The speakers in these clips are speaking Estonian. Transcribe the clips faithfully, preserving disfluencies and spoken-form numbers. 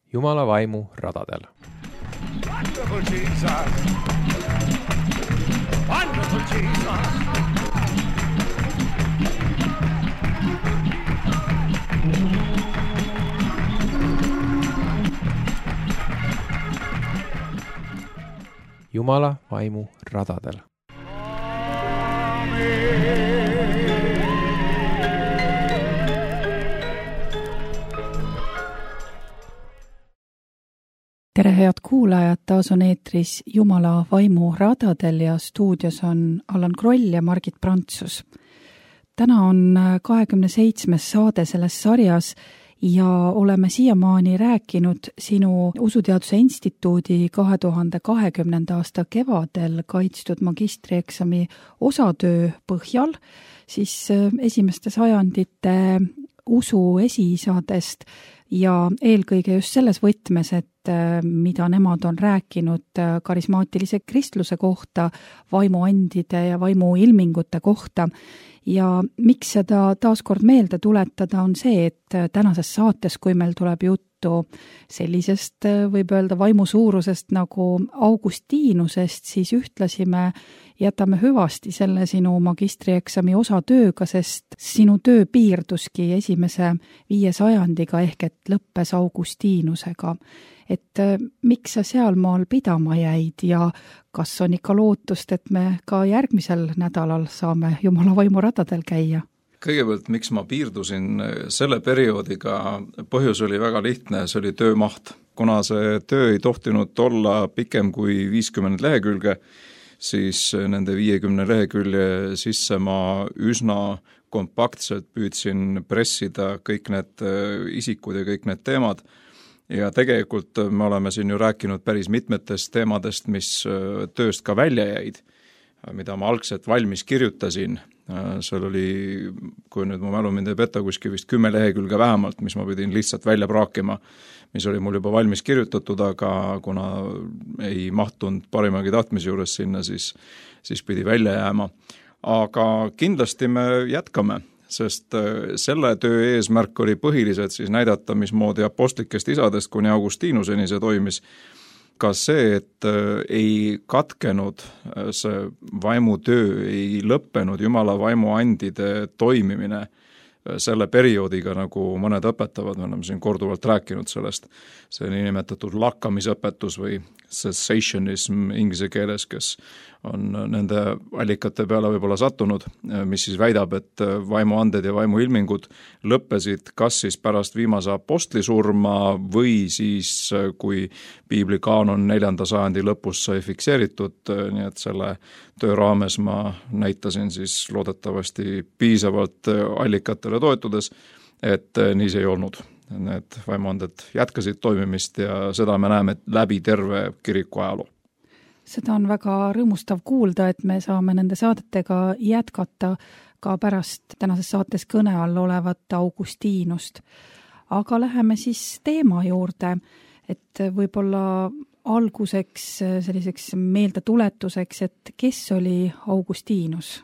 Jumala vaimu radadel. Wonderful Jesus. Wonderful Jesus. Jumala vaimu radadel. Tere head kuulajad, taas on eetris Jumala vaimu radadel ja stuudios on Allan Kroll ja Margit Prantsus. Täna on kahekümne seitsmes saade selles sarjas ja oleme siiamaani rääkinud sinu Usuteaduse Instituudi kahe tuhande kahekümnenda aasta kevadel kaitstud magistrieksami osatöö põhjal, siis esimeste sajandite usu esiisadest ja eelkõige just selles võtmes, et mida nemad on rääkinud karismaatilise kristluse kohta, vaimuandide ja vaimuilmingute kohta. Ja miks seda taaskord meelde tuletada on see, et tänases saates, kui meil tuleb juttu sellisest, võib öelda vaimu suurusest nagu Augustinusest, siis ühtlasi me jätame hüvasti selle sinu magistrieksami osatööga, sest sinu töö piirduski esimese viie sajandiga ehk et lõppes Augustinusega. Et miks sa sealmaal pidama jäid ja kas on ikka lootust, et me ka järgmisel nädalal saame Jumala vaimu radadel käia? Kõigepealt, miks ma piirdusin selle perioodiga, põhjus oli väga lihtne, see oli töömaht. Kuna see töö ei tohtinud olla pikem kui viiskümmend lehekülge, siis nende viiekümne lehekülje sisse ma üsna kompaktselt püüdsin pressida kõik need isikud ja kõik need teemad. Ja tegelikult me oleme siin ju rääkinud päris mitmetest teemadest, mis tööst ka välja jäid, mida ma algselt valmis kirjutasin. Seal oli, kui nüüd mu mälu mind ei peta, kuskil vist kümme lehekülge vähemalt, mis ma pidin lihtsalt välja praakima, mis oli mul juba valmis kirjutatud, aga kuna ei mahtunud parimagi tahtmise juures sinna, siis, siis pidi välja jääma. Aga kindlasti me jätkame, sest selle töö eesmärk oli põhiliselt siis näidata, mismoodi apostlikest isadest kuni Augustinuseni see toimis. Ka see, et ei katkenud see vaimutöö, ei lõppenud Jumala vaimuandide toimimine selle perioodiga, nagu mõned õpetavad, me oleme siin korduvalt rääkinud sellest, see niinimetatud lakkamisõpetus või cessationism inglise keeles, kes on nende allikate peale võib-olla sattunud, mis siis väidab, et vaimuanded ja vaimuilmingud lõppesid kas siis pärast viimase apostli surma või siis, kui piibli kaanon neljanda sajandi lõpus sai fikseeritud, nii et selle töö raames ma näitasin siis loodetavasti piisavalt allikatele toetudes, et nii see ei olnud. Need vaimuanded jätkasid toimimist ja seda me näeme läbi terve kiriku ajaloo. Seda on väga rõõmustav kuulda, et me saame nende saadetega jätkata ka pärast tänases saates kõne all olevat Augustinust. Aga läheme siis teema juurde, et võib-olla alguseks selliseks meeldetuletuseks, et kes oli Augustinus?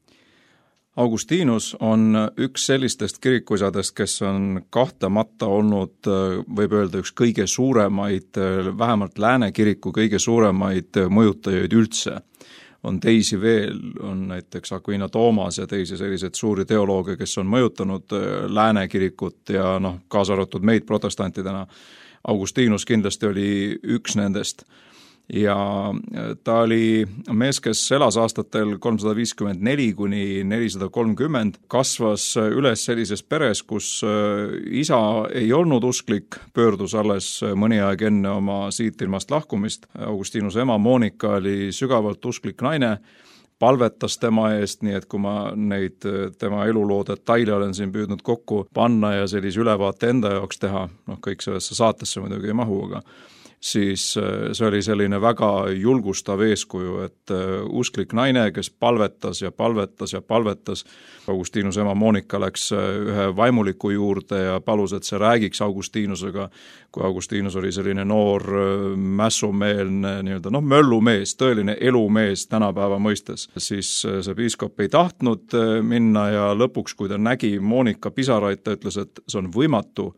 Augustinus on üks sellistest kirikuisadest, kes on kahtlemata olnud, võib öelda, üks kõige suuremaid, vähemalt Lääne kiriku kõige suuremaid mõjutajaid üldse. On teisi veel, on näiteks Aquino Toomas ja teisi sellised suuri teolooge, kes on mõjutanud Lääne kirikut ja noh, kaasa arvatud meid protestantidena. Augustinus kindlasti oli üks nendest. Ja ta oli mees, kes elas aastatel kolmsada viiskümmend neli kuni nelisada kolmkümmend, kasvas üles sellises peres, kus isa ei olnud usklik, pöördus alles mõni aeg enne oma siit ilmast lahkumist. Augustinuse ema Monika oli sügavalt usklik naine, palvetas tema eest, nii et kui ma neid tema eluloo detaile olen siin püüdnud kokku panna ja sellise ülevaate enda jaoks teha, noh kõik sellesse saatesse muidugi ei mahu, aga siis see oli selline väga julgustav eeskuju, et usklik naine, kes palvetas ja palvetas ja palvetas. Augustinus ema Monika läks ühe vaimuliku juurde ja palus, et see räägiks Augustinusega, kui Augustinus oli selline noor mässumeelne, nii-öelda, noh, möllumees, tõeline elumees tänapäeva mõistes. Siis see piiskop ei tahtnud minna ja lõpuks, kui ta nägi Monika pisaraid, ta ütles, et see on võimatu,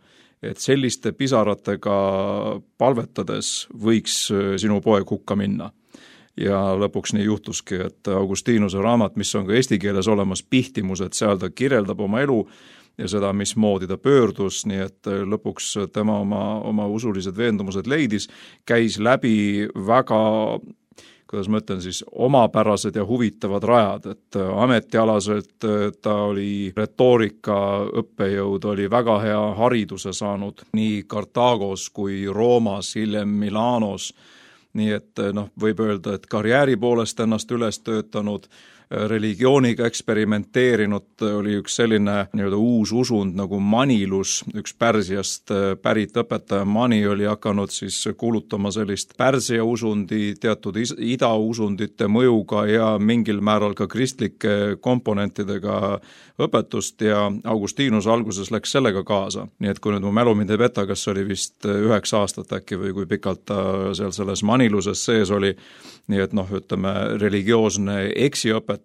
et selliste pisaratega palvetades võiks sinu poeg hukka minna. Ja lõpuks nii juhtuski, et Augustinuse raamat, mis on ka eesti keeles olemas, Pihtimused, seal ta kirjeldab oma elu ja seda, mismoodi ta pöördus, nii et lõpuks tema oma, oma usulised veendumused leidis, käis läbi väga, kuidas ma ütlen siis, omapärased ja huvitavad rajad, et ametialaselt ta oli retoorika õppejõud, oli väga hea hariduse saanud nii Kartaagos kui Roomas, hiljem Milanos, nii et noh, võib öelda, et karjääri poolest ennast üles töötanud, religiooniga eksperimenteerinud, oli üks selline nii-öelda uus usund nagu manilus, üks Pärsiast pärit õpetaja Mani oli hakanud siis kuulutama sellist Pärsia usundi, teatud idausundite mõjuga ja mingil määral ka kristlike komponentidega õpetust ja Augustinus alguses läks sellega kaasa. Nii et kui nüüd mu mälu mind ei peta, kas oli vist üheksa aastat äkki või kui pikalt ta seal selles maniluses sees oli, nii et noh, ütleme religioosne eksiõpetus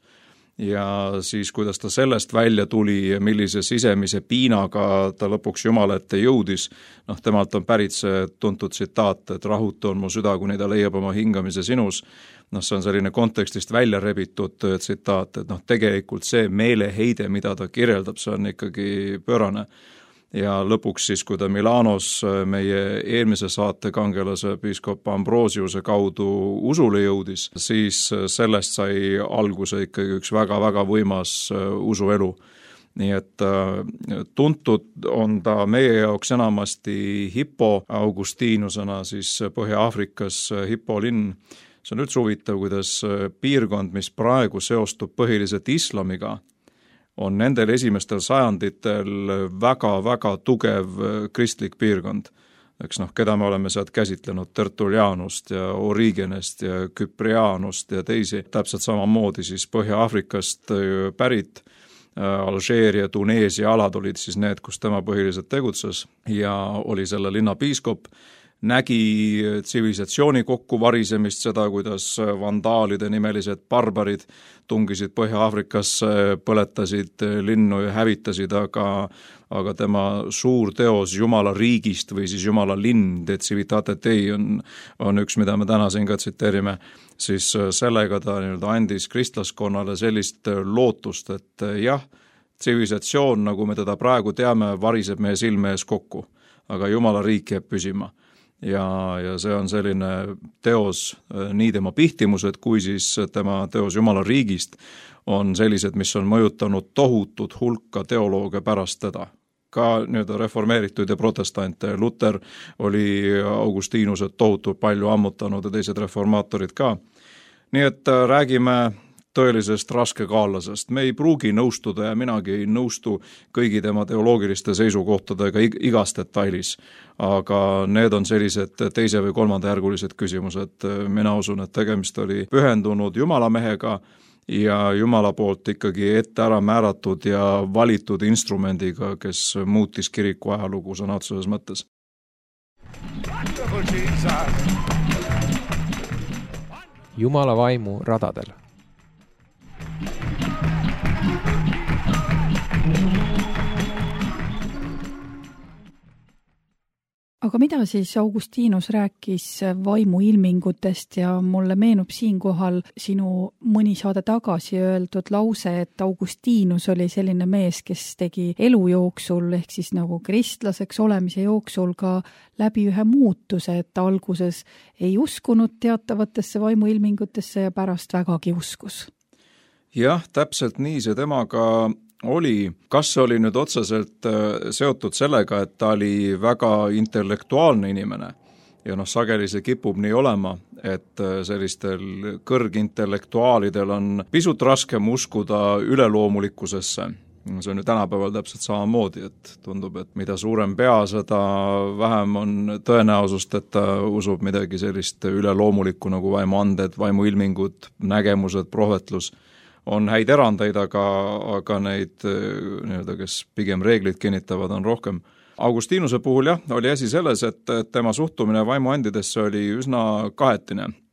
ja siis, kuidas ta sellest välja tuli ja millise sisemise piinaga ta lõpuks Jumala ette jõudis, noh, temalt on pärit see tuntud tsitaat, et rahutu on mu süda, kuni ta leiab oma hingamise sinus, noh, see on selline kontekstist välja rebitud tsitaat, et noh, tegelikult see meeleheide, mida ta kirjeldab, see on ikkagi pöörane. Ja lõpuks siis, kui ta Milanos meie eelmise saate kangelase piiskop Ambrosiuse kaudu usule jõudis, siis sellest sai alguse ikkagi üks väga-väga võimas usuelu. Nii et tuntud on ta meie jaoks enamasti Hippo Augustinusena, siis Põhja-Aafrikas Hippo linn. See on üldse huvitav, kuidas piirkond, mis praegu seostub põhiliselt islamiga, on nendel esimestel sajanditel väga-väga tugev kristlik piirkond. Eks noh, keda me oleme sealt käsitlenud, Tertullianust ja Origenest ja Küprianust ja teisi, täpselt samamoodi siis Põhja-Aafrikast pärit, Alžeeria, Tuneesia alad olid siis need, kus tema põhiliselt tegutses ja oli selle linna piiskop, nägi tsivilisatsiooni kokkuvarisemist, seda, kuidas vandaalide nimelised barbarid tungisid Põhja-Aafrikasse, põletasid linnu ja hävitasid, aga, aga tema suur teos Jumala riigist või siis Jumala linn, De Civitate Dei on, on üks, mida me täna siin ka tsiteerime, siis sellega ta nii-öelda andis kristlaskonnale sellist lootust, et jah, tsivilisatsioon, nagu me teda praegu teame, variseb meie silme ees kokku, aga Jumala riik jääb püsima. Ja, ja see on selline teos, nii tema Pihtimused kui siis tema teos Jumala riigist on sellised, mis on mõjutanud tohutut hulka teoloogia pärast teda. Ka nii-öelda reformeeritud ja protestante. Luther oli Augustinused tohutult palju ammutanud ja teised reformaatorid ka. Nii et räägime tõelisest raskekaallasest. Me ei pruugi nõustuda ja minagi ei nõustu kõigi tema teoloogiliste seisukohtadega igas detailis, aga need on sellised teise või kolmandajärgulised küsimused. Mina usun, et tegemist oli pühendunud Jumalamehega ja Jumala poolt ikkagi ette ära määratud ja valitud instrumendiga, kes muutis kiriku ajalugu sõna otseses mõttes. Jumala vaimu radadel. Aga mida siis Augustinus rääkis vaimuilmingutest ja mulle meenub siinkohal sinu mõni saade tagasi öeldud lause, et Augustinus oli selline mees, kes tegi elu jooksul ehk siis nagu kristlaseks olemise jooksul ka läbi ühe muutuse, et ta alguses ei uskunud teatavatesse vaimuilmingutesse ja pärast vägagi uskus. Jah, täpselt nii see temaga oli. Kas oli nüüd otseselt seotud sellega, et ta oli väga intellektuaalne inimene ja noh, sageli see kipub nii olema, et sellistel kõrgintellektuaalidel on pisut raskem uskuda üleloomulikkusesse. See on ju tänapäeval täpselt samamoodi, et tundub, et mida suurem pea, seda vähem on tõenäosust, et ta usub midagi sellist üleloomulikku nagu vaimuanded, vaimuilmingud, nägemused, prohvetlus. On häid erandeid, aga, aga neid, nii-öelda, kes pigem reeglid kinnitavad, on rohkem. Augustinuse puhul jah, oli asi selles, et tema suhtumine vaimuandidesse oli üsna kahetine.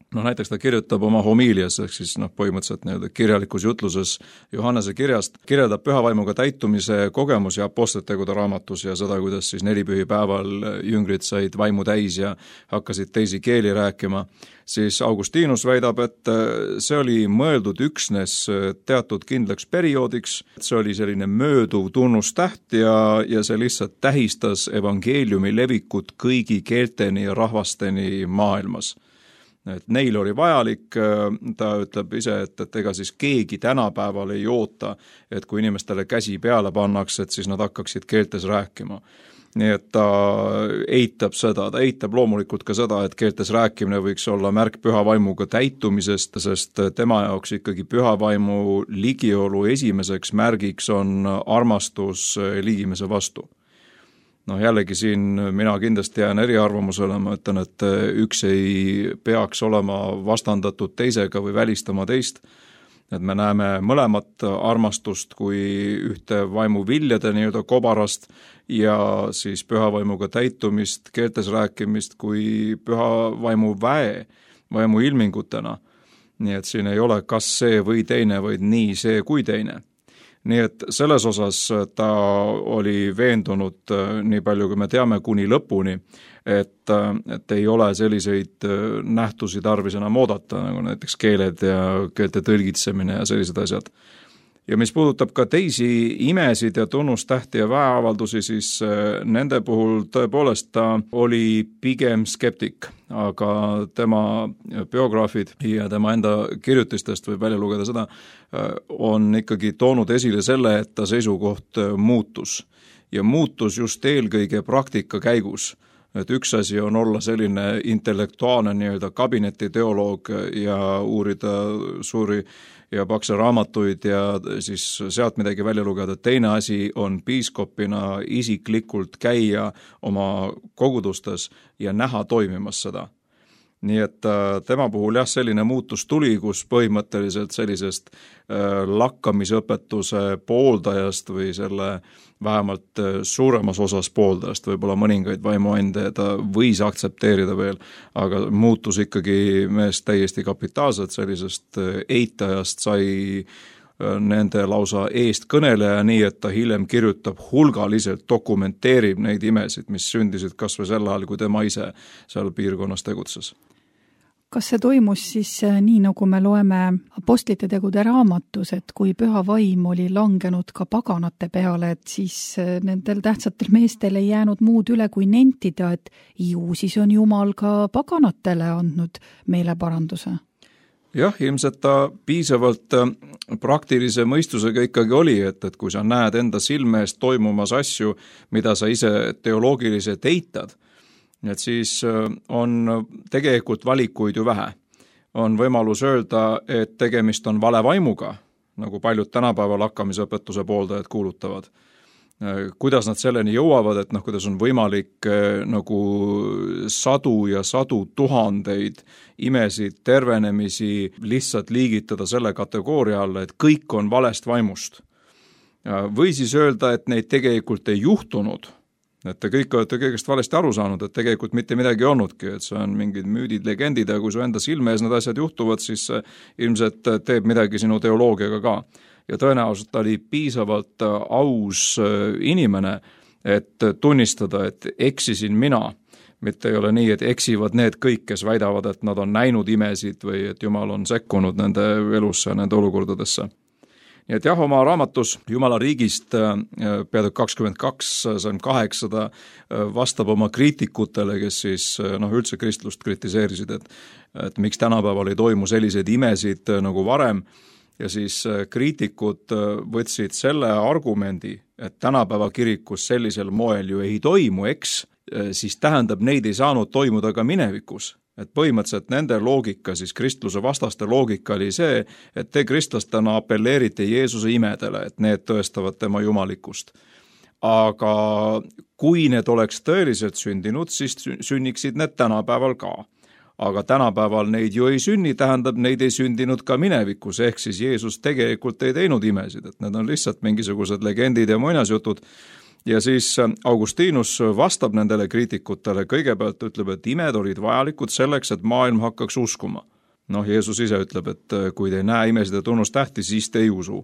noh näiteks ta kirjutab oma homiilias, ehk siis noh, põhimõtteliselt nii-öelda kirjalikus jutluses Johannese kirjast, kirjeldab pühavaimuga täitumise kogemusi apostlitegude raamatus ja seda, kuidas siis nelipühipäeval jüngrid said vaimu täis ja hakkasid teisi keeli rääkima, siis Augustinus väidab, et see oli mõeldud üksnes teatud kindlaks perioodiks, see oli selline mööduv tunnustäht ja, ja see lihtsalt tähistas evangeeliumi levikut kõigi keelteni ja rahvasteni maailmas. Et neil oli vajalik, ta ütleb ise, et, et ega siis keegi tänapäeval ei oota, et kui inimestele käsi peale pannakse, et siis nad hakkaksid keeltes rääkima. Nii et ta eitab seda, ta eitab loomulikult ka seda, et keeltes rääkimine võiks olla märk püha vaimuga täitumisest, sest tema jaoks ikkagi püha vaimu ligiolu esimeseks märgiks on armastus ligimese vastu. No jällegi siin mina kindlasti jään eriarvamusele, ma ütlen, et üks ei peaks olema vastandatud teisega või välistama teist, et me näeme mõlemat armastust kui ühte vaimu viljade nii-öelda kobarast ja siis püha vaimuga täitumist, keeltes rääkimist kui püha vaimu väe, vaimu ilmingutena. Nii et siin ei ole kas see või teine, vaid nii see kui teine. Nii et selles osas ta oli veendunud, nii palju kui me teame, kuni lõpuni, et, et ei ole selliseid nähtusi tarvis enam oodata, nagu näiteks keeled ja keelte tõlgitsemine ja sellised asjad. Ja mis puudutab ka teisi imesid ja tunnustähti ja väeavaldusi, siis nende puhul tõepoolest ta oli pigem skeptik, aga tema biograafid ja tema enda kirjutistest võib välja lugeda seda, on ikkagi toonud esile selle, et ta seisukoht muutus. Ja muutus just eelkõige praktika käigus. Et üks asi on olla selline intellektuaalne nii-öelda kabinetiteoloog ja uurida suuri ja pakse raamatuid ja siis sealt midagi välja lugeda. Teine asi on piiskopina isiklikult käia oma kogudustes ja näha toimimas seda. Nii et tema puhul jah, selline muutus tuli, kus põhimõtteliselt sellisest lakkamisõpetuse pooldajast või selle vähemalt suuremas osas pooldajast, võib-olla mõningaid vaimuande ta võis aktsepteerida veel, aga muutus ikkagi meest täiesti kapitaalselt, sellisest eitajast sai nende lausa eest kõneleja, nii et ta hiljem kirjutab hulgaliselt, dokumenteerib neid imesid, mis sündisid kas või sel ajal, kui tema ise seal piirkonnas tegutses. Kas see toimus siis nii, nagu me loeme apostlite tegude raamatus, et kui püha vaim oli langenud ka paganate peale, et siis nendel tähtsatel meestel ei jäänud muud üle kui nentida, et ju siis on Jumal ka paganatele andnud meeleparanduse? Jah, ilmselt ta piisavalt praktilise mõistusega ikkagi oli, et, et kui sa näed enda silme eest toimumas asju, mida sa ise teoloogiliselt eitad, et siis on tegelikult valikuid ju vähe. On võimalus öelda, et tegemist on vale vaimuga, nagu paljud tänapäeval hakkamisõpetuse pooldajad kuulutavad. Kuidas nad selleni jõuavad, et noh, kuidas on võimalik nagu sadu ja sadu tuhandeid imesid, tervenemisi lihtsalt liigitada selle kategooria alla, et kõik on valest vaimust. Või siis öelda, et neid tegelikult ei juhtunud, et te kõik olete kõigest valesti aru saanud, et tegelikult mitte midagi olnudki, et see on mingid müüdid, legendid ja kui su enda silme ees need asjad juhtuvad, siis ilmselt teeb midagi sinu teoloogiaga ka. Ja tõenäoliselt oli piisavalt aus inimene, et tunnistada, et eksisin mina, mitte ei ole nii, et eksivad need kõik, kes väidavad, et nad on näinud imesid või et Jumal on sekkunud nende elusse ja nende olukordadesse. Nii et jah, oma raamatus Jumala riigist peaaegu kakskümmend kaks, see on kaheksada, vastab oma kriitikutele, kes siis noh, üldse kristlust kritiseerisid, et, et miks tänapäeval ei toimu selliseid imesid nagu varem. Ja siis kriitikud võtsid selle argumendi, et tänapäeva kirikus sellisel moel ju ei toimu, eks, siis tähendab, neid ei saanud toimuda ka minevikus. Et põhimõtteliselt nende loogika, siis kristluse vastaste loogika oli see, et te kristlastena apelleerite Jeesuse imedele, et need tõestavad tema jumalikkust. Aga kui need oleks tõeliselt sündinud, siis sünniksid need tänapäeval ka. Aga tänapäeval neid ju ei sünni, tähendab, neid ei sündinud ka minevikus, ehk siis Jeesus tegelikult ei teinud imesid, et need on lihtsalt mingisugused legendid ja muinasjutud. Ja siis Augustinus vastab nendele kriitikutele, kõigepealt ütleb, et imed olid vajalikud selleks, et maailm hakkaks uskuma. noh, Jeesus ise ütleb, et kui te ei näe imesid ja tunnustähti, siis te ei usu.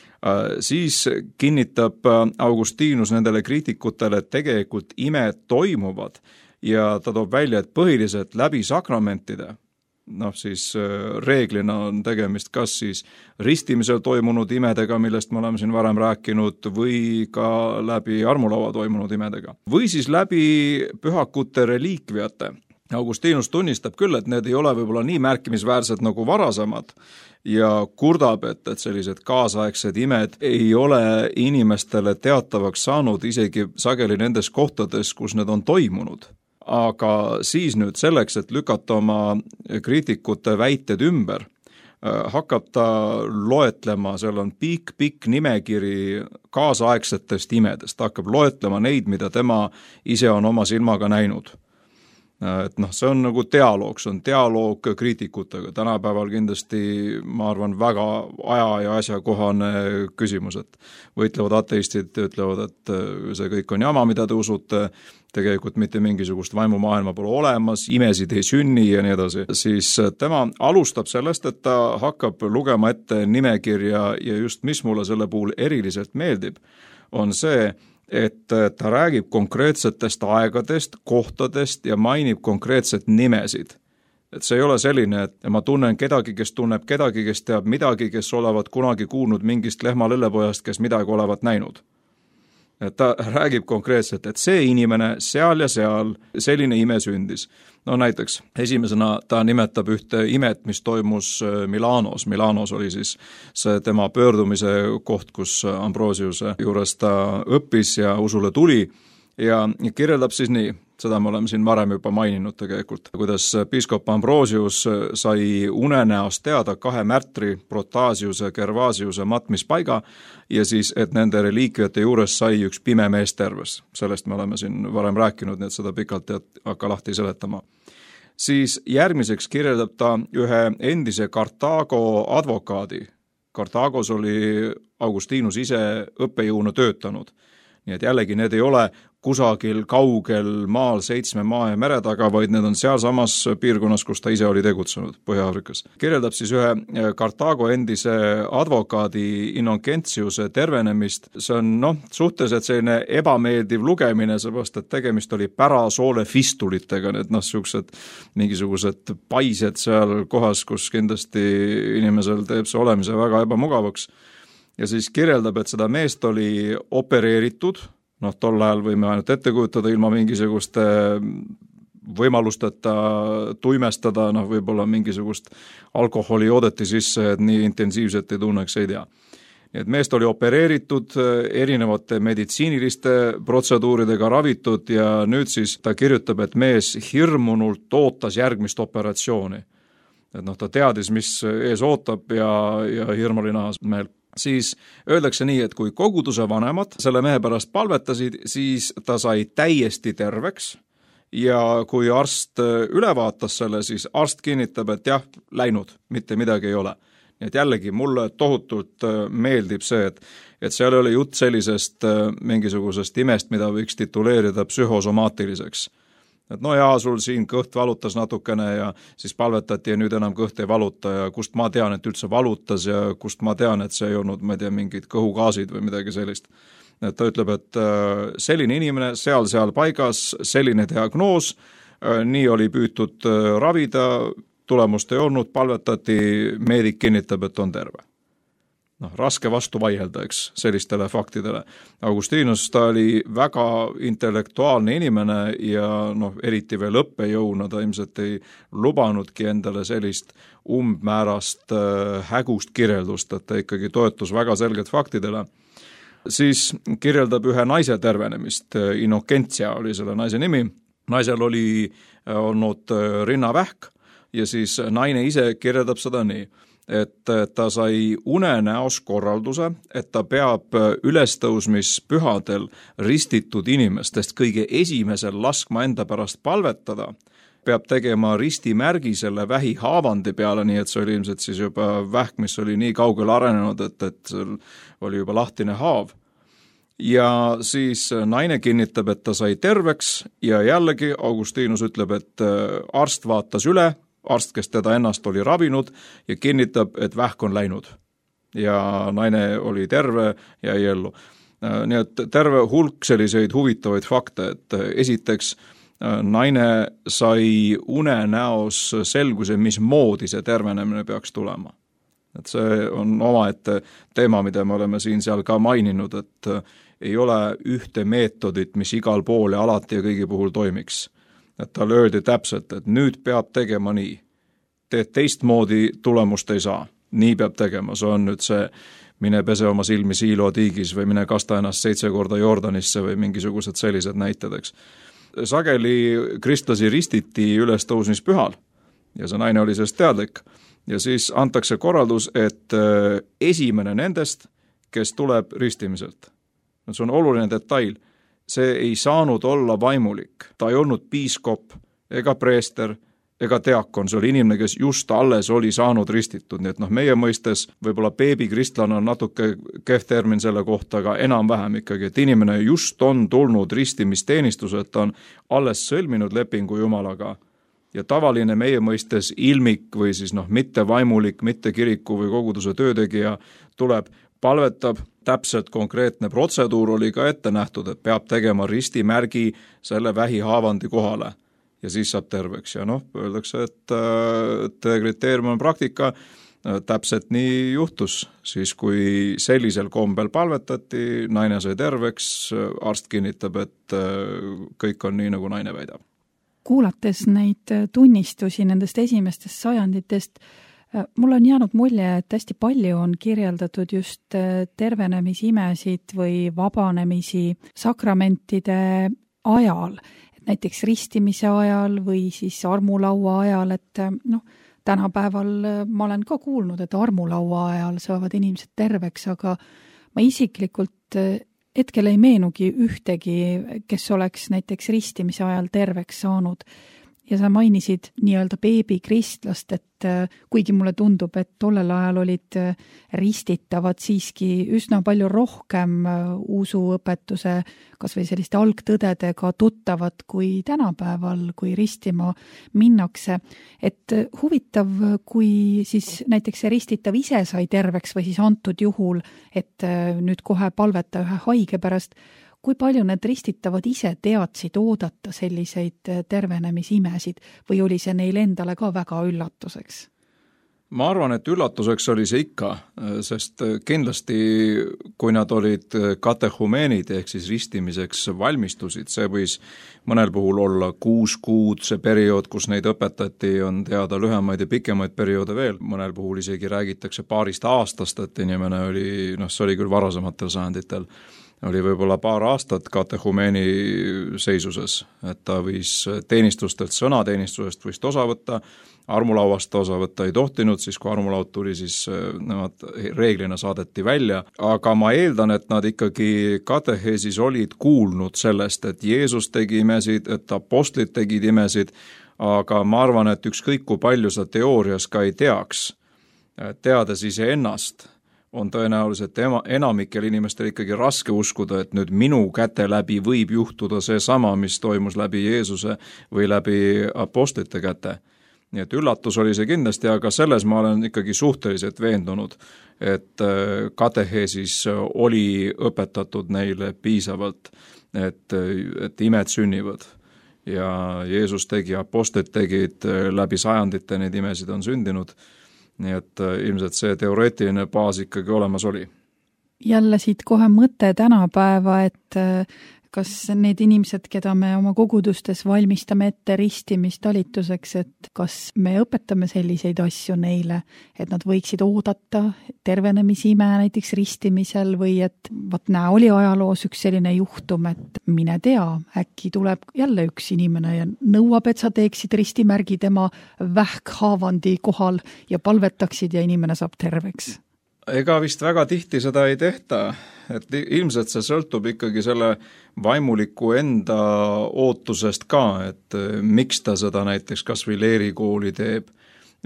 Siis kinnitab Augustinus nendele kriitikutele, et tegelikult imed toimuvad ja ta toob välja, et põhiliselt läbi sakramentide, noh siis reeglina on tegemist kas siis ristimisel toimunud imedega, millest me oleme siin varem rääkinud, või ka läbi armulaua toimunud imedega. Või siis läbi pühakute reliikviate. Augustinus tunnistab küll, et need ei ole võib-olla nii märkimisväärsed nagu varasemad ja kurdab, et, et sellised kaasaegsed imed ei ole inimestele teatavaks saanud isegi sageli nendes kohtades, kus need on toimunud. Aga siis nüüd selleks, et lükata oma kriitikute väited ümber, hakkab ta loetlema, seal on pikk-pikk nimekiri kaasaegsetest imedest, ta hakkab loetlema neid, mida tema ise on oma silmaga näinud. Et noh, see on nagu dialoog, see on dialoog kriitikutega. Tänapäeval kindlasti, ma arvan, väga aja ja asjakohane küsimus, et võitlevad ateistid, ütlevad, et see kõik on jama, mida te usute, tegelikult mitte mingisugust vaimumaailma pole olemas, imesid ei sünni ja nii edasi. Siis tema alustab sellest, et ta hakkab lugema ette nimekirja ja just mis mulle selle puhul eriliselt meeldib, on see, et ta räägib konkreetsetest aegadest, kohtadest ja mainib konkreetset nimesid. Et see ei ole selline, et ma tunnen kedagi, kes tunneb kedagi, kes teab midagi, kes olevat kunagi kuulnud mingist lehma-lellepojast, kes midagi olevat näinud. Et ta räägib konkreetselt, et see inimene seal ja seal selline ime sündis. No näiteks esimesena ta nimetab ühte imet, mis toimus Milanos. Milanos oli siis see tema pöördumise koht, kus Ambrosiuse juures ta õppis ja usule tuli ja kirjeldab siis nii, seda me oleme siin varem juba maininud tegelikult, kuidas piiskop Ambrosius sai unenäost teada kahe märtri, Protasiuse, Gervasiuse matmispaiga ja siis, et nende reliikviate juures sai üks pime mees terves. Sellest me oleme siin varem rääkinud, nii et seda pikalt ei hakka lahti seletama. Siis järgmiseks kirjeldab ta ühe endise Kartaago advokaadi. Kartaagos oli Augustinus ise õppejõuna töötanud. Nii et jällegi need ei ole kusagil kaugel maal seitsme maa ja mere taga, vaid need on seal samas piirkonnas, kus ta ise oli tegutsenud Põhja-Aafrikas. Kirjeldab siis ühe Kartaago endise advokaadi Innocentiuse tervenemist. See on noh, suhteliselt selline ebameeldiv lugemine, seepärast, et tegemist oli pärasoole fistulitega, need noh, siuksed mingisugused paised seal kohas, kus kindlasti inimesel teeb see olemise väga ebamugavaks. Ja siis kirjeldab, et seda meest oli opereeritud, noh tol ajal võime ainult ette kujutada ilma mingisuguste võimalusteta tuimestada, noh võib-olla mingisugust alkoholi joodeti sisse, et nii intensiivselt ei tunneks, ei tea. Nii et meest oli opereeritud, erinevate meditsiiniliste protseduuridega ravitud ja nüüd siis ta kirjutab, et mees hirmunult ootas järgmist operatsiooni. Et noh, ta teadis, mis ees ootab ja, ja hirm oli nahas mehel. Siis öeldakse nii, et kui koguduse vanemad selle mehe pärast palvetasid, siis ta sai täiesti terveks ja kui arst üle vaatas selle, siis arst kinnitab, et jah, läinud, mitte midagi ei ole. Nii et jällegi mulle tohutult meeldib see, et, et seal ei ole jutt sellisest mingisugusest imest, mida võiks tituleerida psühhosomaatiliseks. Et no jaa, sul siin kõht valutas natukene ja siis palvetati ja nüüd enam kõht ei valuta ja kust ma tean, et üldse valutas ja kust ma tean, et see ei olnud, ma ei tea, mingid kõhugaasid või midagi sellist. Et ta ütleb, et selline inimene seal, seal paigas, selline diagnoos, nii oli püütud ravida, tulemust ei olnud, palvetati, meedik kinnitab, et on terve. Noh, raske vastu vaielda, eks, sellistele faktidele. Augustinus ta oli väga intellektuaalne inimene ja noh, eriti veel õppejõuna ta ilmselt ei lubanudki endale sellist umbmäärast äh, hägust kirjeldust, et ta ikkagi toetus väga selgelt faktidele. Siis kirjeldab ühe naise tervenemist, Innocentia oli selle naise nimi. Naisel oli olnud rinnavähk ja siis naine ise kirjeldab seda nii, et ta sai unenäos korralduse, et ta peab ülestõusmispühadel ristitud inimestest kõige esimesel laskma enda pärast palvetada, peab tegema ristimärgi selle vähi haavandi peale, nii et see oli ilmselt siis juba vähk, mis oli nii kaugel arenenud, et, et oli juba lahtine haav. Ja siis naine kinnitab, et ta sai terveks ja jällegi Augustinus ütleb, et arst vaatas üle arst, kes teda ennast oli ravinud ja kinnitab, et vähk on läinud. Ja naine oli terve ja ei ellu. Nii et terve hulk selliseid huvitavaid fakte, et esiteks naine sai unenäos selguse, mismoodi see tervenemine peaks tulema. Et see on omaette teema, mida me oleme siin seal ka maininud, et ei ole ühte meetodit, mis igal pool ja alati ja kõigi puhul toimiks. Et talle öeldi täpselt, et nüüd peab tegema nii. Teed teistmoodi, tulemust ei saa. Nii peab tegema. See on nüüd see, mine pese oma silmi Siilo tiigis või mine kasta ennast seitse korda Jordanisse või mingisugused sellised näitedeks. Sageli kristlasi ristiti üles tõusmispühal ja see naine oli sellest teadlik. Ja siis antakse korraldus, et esimene nendest, kes tuleb ristimiselt. See on oluline detail. See ei saanud olla vaimulik. Ta ei olnud piiskop ega preester ega diakon. See oli inimene, kes just alles oli saanud ristitud. Nii et noh, meie mõistes võib-olla beebikristlane on natuke kehv termin selle kohta, aga enam-vähem ikkagi, et inimene just on tulnud ristimisteenistuse, et ta on alles sõlminud lepingu Jumalaga. Ja tavaline meie mõistes ilmik või siis noh, mitte vaimulik, mitte kiriku või koguduse töötegija tuleb, palvetab, täpselt konkreetne protseduur oli ka ette nähtud, et peab tegema ristimärgi selle vähihaavandi kohale ja siis saab terveks. Ja noh, öeldakse, et, et kriteerium on praktika, täpselt nii juhtus. Siis kui sellisel kombel palvetati, naine sai terveks, arst kinnitab, et kõik on nii, nagu naine väidab. Kuulates neid tunnistusi nendest esimestest sajanditest, mul on jäänud mulje, et hästi palju on kirjeldatud just tervenemisimesid või vabanemisi sakramentide ajal, et näiteks ristimise ajal või siis armulaua ajal, et noh, tänapäeval ma olen ka kuulnud, et armulaua ajal saavad inimesed terveks, aga ma isiklikult hetkel ei meenugi ühtegi, kes oleks näiteks ristimise ajal terveks saanud. Ja sa mainisid nii-öelda beebikristlast, et kuigi mulle tundub, et tollel ajal olid ristitavad siiski üsna palju rohkem usuõpetuse, kas või selliste algtõdedega tuttavad kui tänapäeval, kui ristima minnakse. Et huvitav, kui siis näiteks see ristitav ise sai terveks või siis antud juhul, et nüüd kohe palveta ühe haige pärast, kui palju need ristitavad ise teadsid oodata selliseid tervenemisimesid või oli see neil endale ka väga üllatuseks? Ma arvan, et üllatuseks oli see ikka, sest kindlasti kui nad olid katehumeenid ehk siis ristimiseks valmistusid, see võis mõnel puhul olla kuus kuud, see periood, kus neid õpetati, on teada lühemaid ja pikemaid perioode veel, mõnel puhul isegi räägitakse paarist aastast, et inimene oli, noh, see oli küll varasematel sajanditel, oli võib-olla paar aastat katehumeeni seisuses, et ta võis teenistustelt, sõnateenistusest võist osa võtta, armulauast osa võtta ei tohtinud, siis kui armulaud tuli, siis nemad reeglina saadeti välja, aga ma eeldan, et nad ikkagi kateheesis olid kuulnud sellest, et Jeesus tegi imesid, et apostlid tegid imesid, aga ma arvan, et ükskõik kui palju sa teoorias ka ei teaks, teades ise ennast, on tõenäoliselt ema, enamikel inimestel ikkagi raske uskuda, et nüüd minu käte läbi võib juhtuda see sama, mis toimus läbi Jeesuse või läbi apostlite käte. Nii et üllatus oli see kindlasti, aga selles ma olen ikkagi suhteliselt veendunud, et kateheesis oli õpetatud neile piisavalt, et, et imed sünnivad. Ja Jeesus tegi, apostlid tegid, läbi sajandite neid imesid on sündinud. Nii et ilmselt see teoreetiline baas ikkagi olemas oli. Jälle siit kohe mõte tänapäeva, et kas need inimesed, keda me oma kogudustes valmistame ette ristimistalituseks, et kas me õpetame selliseid asju neile, et nad võiksid oodata tervenemisime näiteks ristimisel või et vat näe, oli ajaloos üks selline juhtum, et mine tea, äkki tuleb jälle üks inimene ja nõuab, et sa teeksid ristimärgi tema vähkhaavandi kohal ja palvetaksid ja inimene saab terveks. Ega vist väga tihti seda ei tehta, et ilmselt see sõltub ikkagi selle vaimuliku enda ootusest ka, et miks ta seda näiteks kas või leerikooli teeb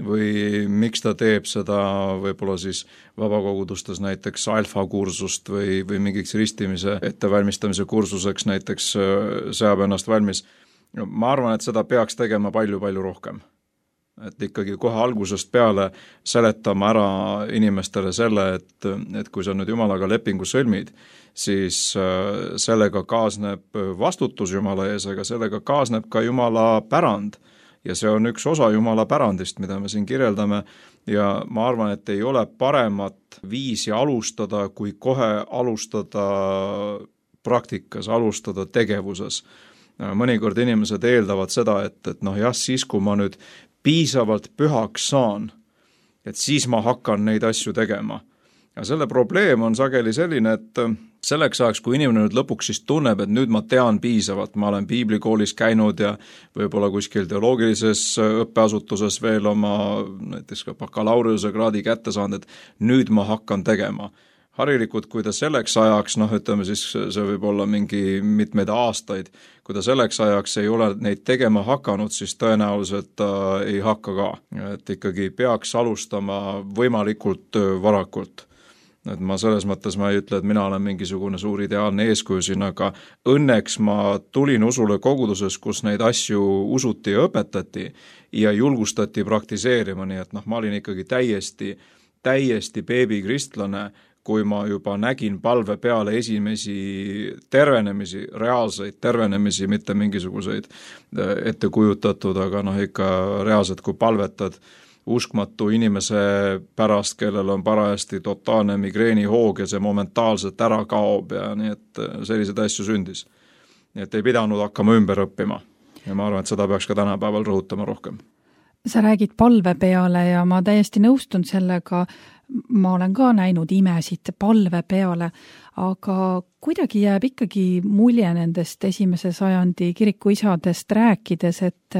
või miks ta teeb seda võib-olla siis vabakogudustes näiteks alfakursust või, või mingiks ristimise ettevalmistamise kursuseks näiteks seab ennast valmis. Ma arvan, et seda peaks tegema palju-palju rohkem. et ikkagi kohe algusest peale seletama ära inimestele selle, et, et kui sa nüüd Jumalaga lepingu sõlmid, siis sellega kaasneb vastutus Jumala ees, aga sellega kaasneb ka Jumala pärand. Ja see on üks osa Jumala pärandist, mida me siin kirjeldame, ja ma arvan, et ei ole paremat viisi alustada, kui kohe alustada praktikas, alustada tegevuses. Mõnikord inimesed eeldavad seda, et, et noh jah, siis kui ma nüüd piisavalt pühaks saan, et siis ma hakkan neid asju tegema. Ja selle probleem on sageli selline, et selleks ajaks, kui inimene nüüd lõpuks siis tunneb, et nüüd ma tean piisavalt, ma olen piiblikoolis käinud ja võib-olla kuskil teoloogilises õppeasutuses veel oma näiteks ka bakalaureuse kraadi kätte saanud, et nüüd ma hakkan tegema. Harilikult, kui ta selleks ajaks, noh ütleme siis see võib olla mingi mitmeid aastaid, kui ta selleks ajaks ei ole neid tegema hakanud, siis tõenäoliselt ta ei hakka ka. Et ikkagi peaks alustama võimalikult varakult. Et ma selles mõttes ma ei ütle, et mina olen mingisugune suur ideaalne eeskuju siin, aga õnneks ma tulin usule koguduses, kus neid asju usuti ja õpetati ja julgustati praktiseerima, nii et noh, ma olin ikkagi täiesti, täiesti beebikristlane, kui ma juba nägin palve peale esimesi tervenemisi, reaalseid tervenemisi, mitte mingisuguseid ette kujutatud, aga noh ikka reaalselt, kui palvetad uskmatu inimese pärast, kellel on parajasti totaalne migreenihoog ja see momentaalselt ära kaob ja nii, et sellised asju sündis. Nii et ei pidanud hakkama ümber õppima ja ma arvan, et seda peaks ka tänapäeval rõhutama rohkem. Sa räägid palve peale ja ma täiesti nõustun sellega, ma olen ka näinud imesid palve peale, aga kuidagi jääb ikkagi mulje nendest esimese sajandi kirikuisadest rääkides, et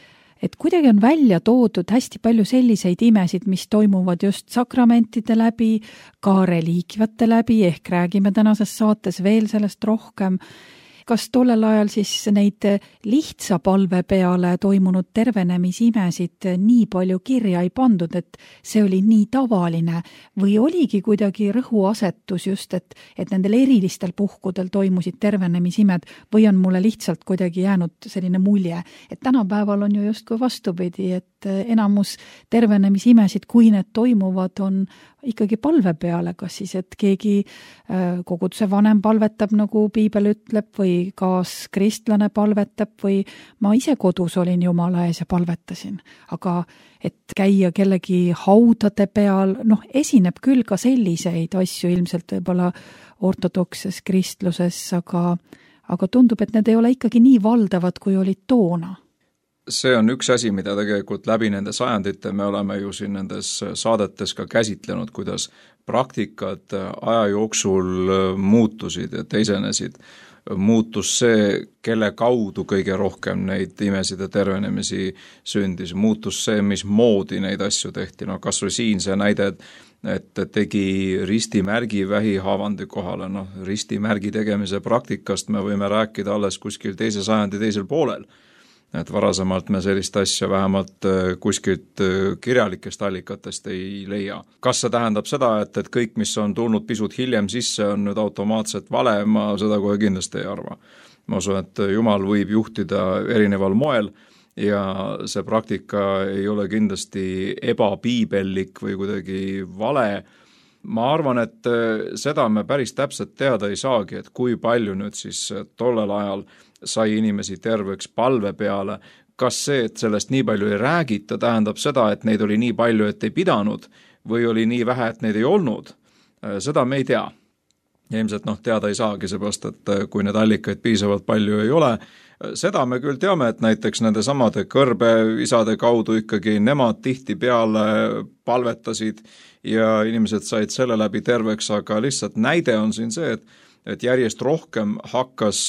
et kuidagi on välja toodud hästi palju selliseid imesid, mis toimuvad just sakramentide läbi, ka reliikviate läbi, ehk räägime tänases saates veel sellest rohkem. Kas tollel ajal siis neid lihtsa palve peale toimunud tervenemisimesid nii palju kirja ei pandud, et see oli nii tavaline või oligi kuidagi rõhuasetus just, et, et nendel erilistel puhkudel toimusid tervenemisimed või on mulle lihtsalt kuidagi jäänud selline mulje, et tänapäeval on ju justkui vastupidi, et enamus tervenemisimesid, kui need toimuvad, on ikkagi palve peale, kas siis, et keegi koguduse vanem palvetab, nagu piibel ütleb, või kaas kristlane palvetab või ma ise kodus olin Jumala ees ja palvetasin. Aga et käia kellegi haudade peal, noh, esineb küll ka selliseid asju ilmselt võib-olla ortodokses kristluses, aga, aga tundub, et need ei ole ikkagi nii valdavad, kui olid toona. See on üks asi, mida tegelikult läbi nende sajandite me oleme ju siin nendes saadetes ka käsitlenud, kuidas praktikad aja jooksul muutusid ja teisenesid. Muutus see, kelle kaudu kõige rohkem neid imesid ja tervenemisi sündis. Muutus see, mis moodi neid asju tehti. No kas või siin see näide, et tegi ristimärgi vähihaavandi kohale. No, ristimärgi tegemise praktikast me võime rääkida alles kuskil teise sajandi teisel poolel. Et varasemalt me sellist asja vähemalt kuskilt kirjalikest allikatest ei leia. Kas see tähendab seda, et, et kõik, mis on tulnud pisut hiljem sisse, on nüüd automaatselt vale, ma seda kohe kindlasti ei arva. Ma usun, et Jumal võib juhtida erineval moel ja see praktika ei ole kindlasti ebapiibellik või kuidagi vale. Ma arvan, et seda me päris täpselt teada ei saagi, et kui palju nüüd siis tollel ajal sai inimesi terveks palve peale. Kas see, et sellest nii palju ei räägita, tähendab seda, et neid oli nii palju, et ei pidanud või oli nii vähe, et neid ei olnud? Seda me ei tea. Ja ilmselt noh, teada ei saagi, seepärast, et kui need allikaid piisavalt palju ei ole, seda me küll teame, et näiteks nende samade kõrbeisade kaudu ikkagi nemad tihti peale palvetasid ja inimesed said selle läbi terveks, aga lihtsalt näide on siin see, et, et järjest rohkem hakkas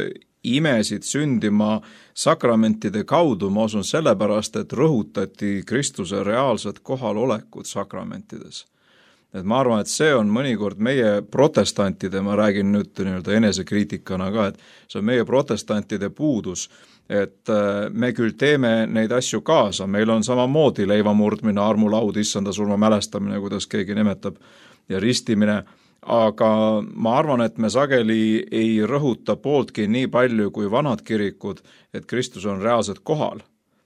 imesid sündima sakramentide kaudu, ma usun sellepärast, et rõhutati Kristuse reaalset kohalolekut sakramentides. Et ma arvan, et see on mõnikord meie protestantide, ma räägin nüüd nii-öelda enesekriitikana ka, et see on meie protestantide puudus, et me küll teeme neid asju kaasa, meil on samamoodi leivamurdmine, armulaud, issanda surma mälestamine, kuidas keegi nimetab, ja ristimine, aga ma arvan, et me sageli ei rõhuta pooltki nii palju kui vanad kirikud, et Kristus on reaalselt kohal.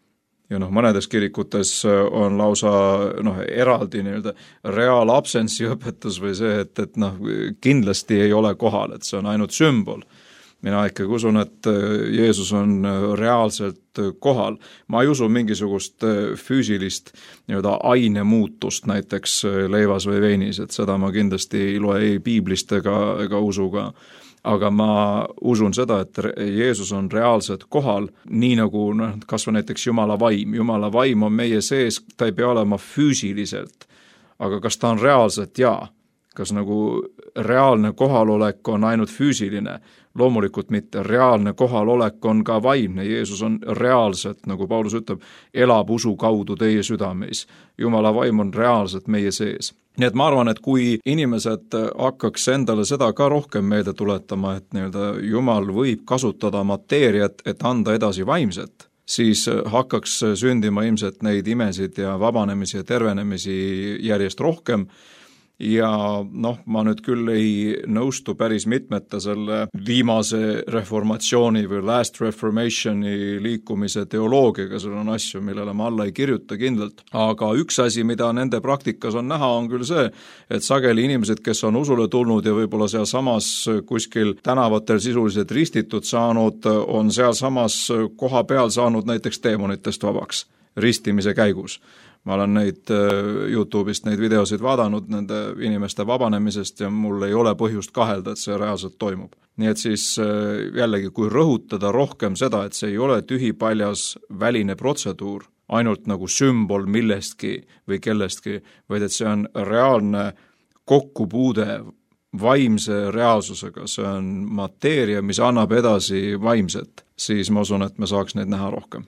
ja noh, mõnedes kirikutes on lausa noh, eraldi nii-öelda reaalabsentsi õpetus või see, et, et noh, kindlasti ei ole kohal, et see on ainult sümbol. Mina ikkagi usun, et Jeesus on reaalselt kohal. Ma ei usu mingisugust füüsilist nii-öelda ainemuutust näiteks leivas või veinis, et seda ma kindlasti ei loe ei piiblist ega, ega usuga. Aga ma usun seda, et Jeesus on reaalselt kohal, nii nagu noh, kas või näiteks Jumala vaim. Jumala vaim on meie sees, ta ei pea olema füüsiliselt, aga kas ta on reaalselt? Jaa. Kas nagu reaalne kohalolek on ainult füüsiline? Loomulikult mitte. Reaalne kohalolek on ka vaimne. Jeesus on reaalselt, nagu Paulus ütleb, elab usu kaudu teie südameis. Jumala vaim on reaalselt meie sees. Nii et ma arvan, et kui inimesed hakkaks endale seda ka rohkem meelde tuletama, et nii-öelda Jumal võib kasutada mateeriat, et anda edasi vaimset, siis hakkaks sündima ilmselt neid imesid ja vabanemisi ja tervenemisi järjest rohkem. Ja noh, ma nüüd küll ei nõustu päris mitmete selle viimase reformatsiooni või last reformationi liikumise teoloogiaga, seal on asju, millele ma alla ei kirjuta kindlalt. Aga üks asi, mida nende praktikas on näha, on küll see, et sageli inimesed, kes on usule tulnud ja võib-olla seal samas kuskil tänavatel sisuliselt ristitud saanud, on seal samas koha peal saanud näiteks teemonitest vabaks ristimise käigus. Ma olen neid YouTube'ist neid videosid vaadanud nende inimeste vabanemisest ja mul ei ole põhjust kahelda, et see reaalselt toimub. Nii et siis jällegi, kui rõhutada rohkem seda, et see ei ole tühipaljas väline protseduur, ainult nagu sümbol millestki või kellestki, vaid et see on reaalne kokkupuude vaimse reaalsusega, see on mateeria, mis annab edasi vaimset, siis ma usun, et me saaks neid näha rohkem.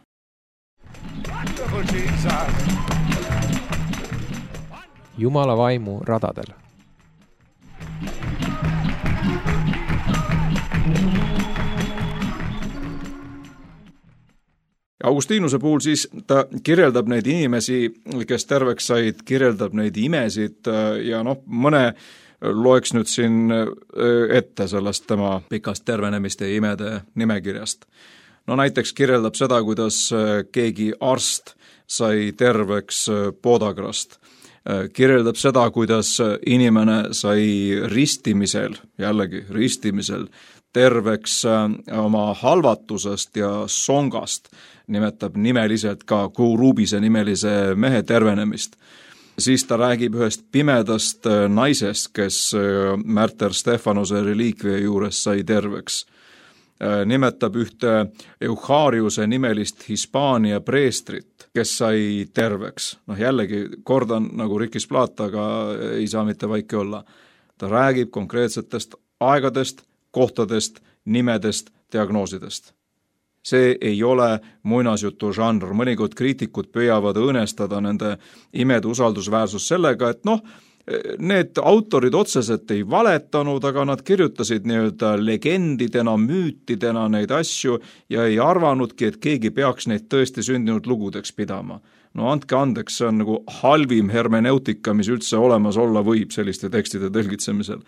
Jumala vaimu radadel. Augustinuse puhul siis ta kirjeldab neid inimesi, kes terveks said, kirjeldab neid imesid ja noh, mõne loeks nüüd siin ette sellest tema pikast tervenemiste ja imede nimekirjast. No näiteks kirjeldab seda, kuidas keegi arst sai terveks poodagrast. Kirjeldab seda, kuidas inimene sai ristimisel, jällegi ristimisel, terveks oma halvatusest ja songast, nimetab nimeliselt ka Kuurubise nimelise mehe tervenemist. Siis ta räägib ühest pimedast naisest, kes märter Stefanose reliikvia juures sai terveks. Nimetab ühte Euchariuse nimelist Hispaania preestrit, kes sai terveks. Noh jällegi kordan nagu Rikis Plaat, aga ei saa mitte vaiki olla. Ta räägib konkreetsetest aegadest, kohtadest, nimedest, diagnoosidest. See ei ole muinasjutu žanr. Mõnikord kriitikud püüavad õõnestada nende imede usaldusväärsus sellega, et noh, need autorid otseselt ei valetanud, aga nad kirjutasid nii-öelda legendidena, müütidena neid asju ja ei arvanudki, et keegi peaks neid tõesti sündinud lugudeks pidama. No andke andeks, see on nagu halvim hermeneutika, mis üldse olemas olla võib selliste tekstide tõlgitsemisel.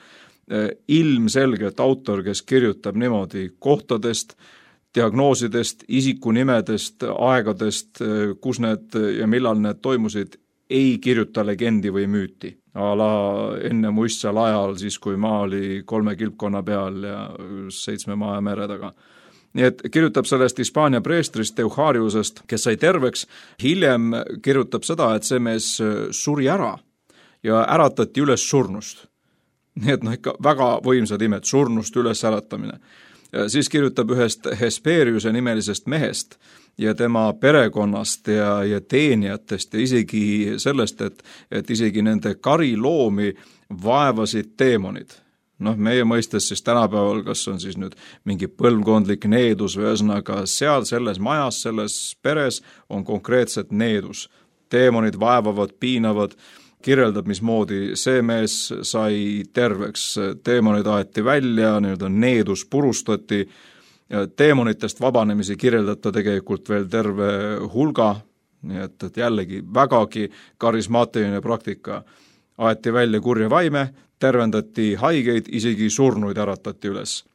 Ilmselgelt autor, kes kirjutab niimoodi kohtadest, diagnoosidest, isikunimedest, aegadest, kus need ja millal need toimusid, ei kirjuta legendi või müüti. Ala enne muistsal ajal, siis kui maa oli kolme kilpkonna peal ja seitsme maa ja mere taga. Nii et kirjutab sellest Hispaania preestrist Euchariusest, kes sai terveks. Hiljem kirjutab seda, et see mees suri ära ja äratati üles surnust. Nii et noh, ikka väga võimsad imed, surnust üles äratamine. Siis kirjutab ühest Hesperiuse nimelisest mehest ja tema perekonnast ja, ja teenijatest ja isegi sellest, et, et isegi nende kariloomi vaevasid teemonid. Noh, meie mõistes siis tänapäeval, kas on siis nüüd mingi põlvkondlik needus või ühesõnaga seal selles majas, selles peres on konkreetselt needus. Teemonid vaevavad, piinavad, kirjeldab, mismoodi see mees sai terveks. Teemonid aeti välja, nii-öelda needus purustati. Teemonitest vabanemisi kirjeldata tegelikult veel terve hulga, nii et, et jällegi vägagi karismaatiline praktika. Aeti välja kurja vaime, tervendati haigeid, isegi surnuid äratati üles.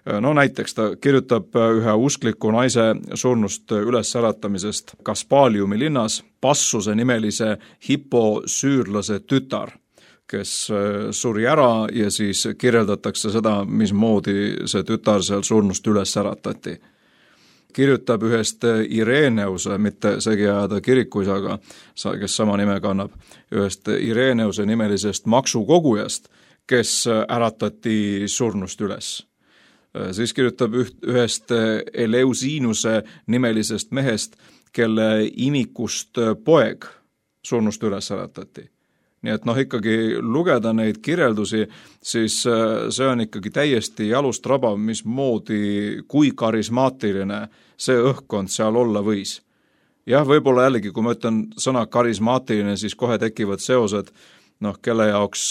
no näiteks ta kirjutab ühe uskliku naise surnust ülesäratamisest Kaspaliumi linnas Passuse nimelise hiposüürlase tütar, kes suri ära ja siis kirjeldatakse seda, mismoodi see tütar seal surnust üles äratati. Kirjutab ühest Ireneuse, mitte segi ajada kirikuisaga, kes sama nime kannab, ühest Ireneuse nimelisest maksukogujast, kes äratati surnust üles. Siis kirjutab üht, ühest Eleusinuse nimelisest mehest, kelle imikust poeg surnust üles äratati. Nii et noh, ikkagi lugeda neid kirjeldusi, siis see on ikkagi täiesti jalust rabav, mismoodi, kui karismaatiline see õhkkond seal olla võis. Jah, võib-olla jällegi, kui ma ütlen sõna karismaatiline, siis kohe tekivad seosed, noh, kelle jaoks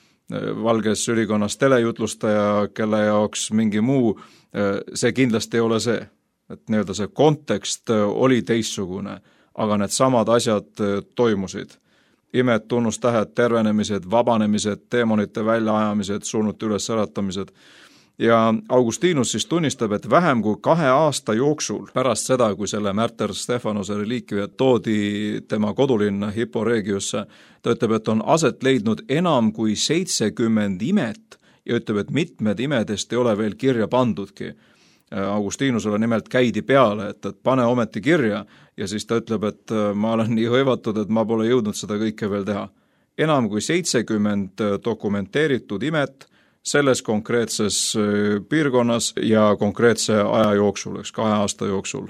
valges ülikonnas telejutlustaja, kelle jaoks mingi muu, see kindlasti ei ole see. Et nii-öelda see kontekst oli teistsugune, aga need samad asjad toimusid. Imed, tunnustähed, tervenemised, vabanemised, teemonite väljaajamised, surnute ülesäratamised. Ja Augustinus siis tunnistab, et vähem kui kahe aasta jooksul pärast seda, kui selle Märter Stefanose reliikviad toodi tema kodulinna Hippo Regiusse, ta ütleb, et on aset leidnud enam kui seitsekümmend imet ja ütleb, et mitmed imedest ei ole veel kirja pandudki. Augustinusele nimelt käidi peale, et, et pane ometi kirja ja siis ta ütleb, et ma olen nii hõivatud, et ma pole jõudnud seda kõike veel teha. Enam kui seitsekümmend dokumenteeritud imet selles konkreetses piirkonnas ja konkreetse aja jooksul, eks kahe aasta jooksul.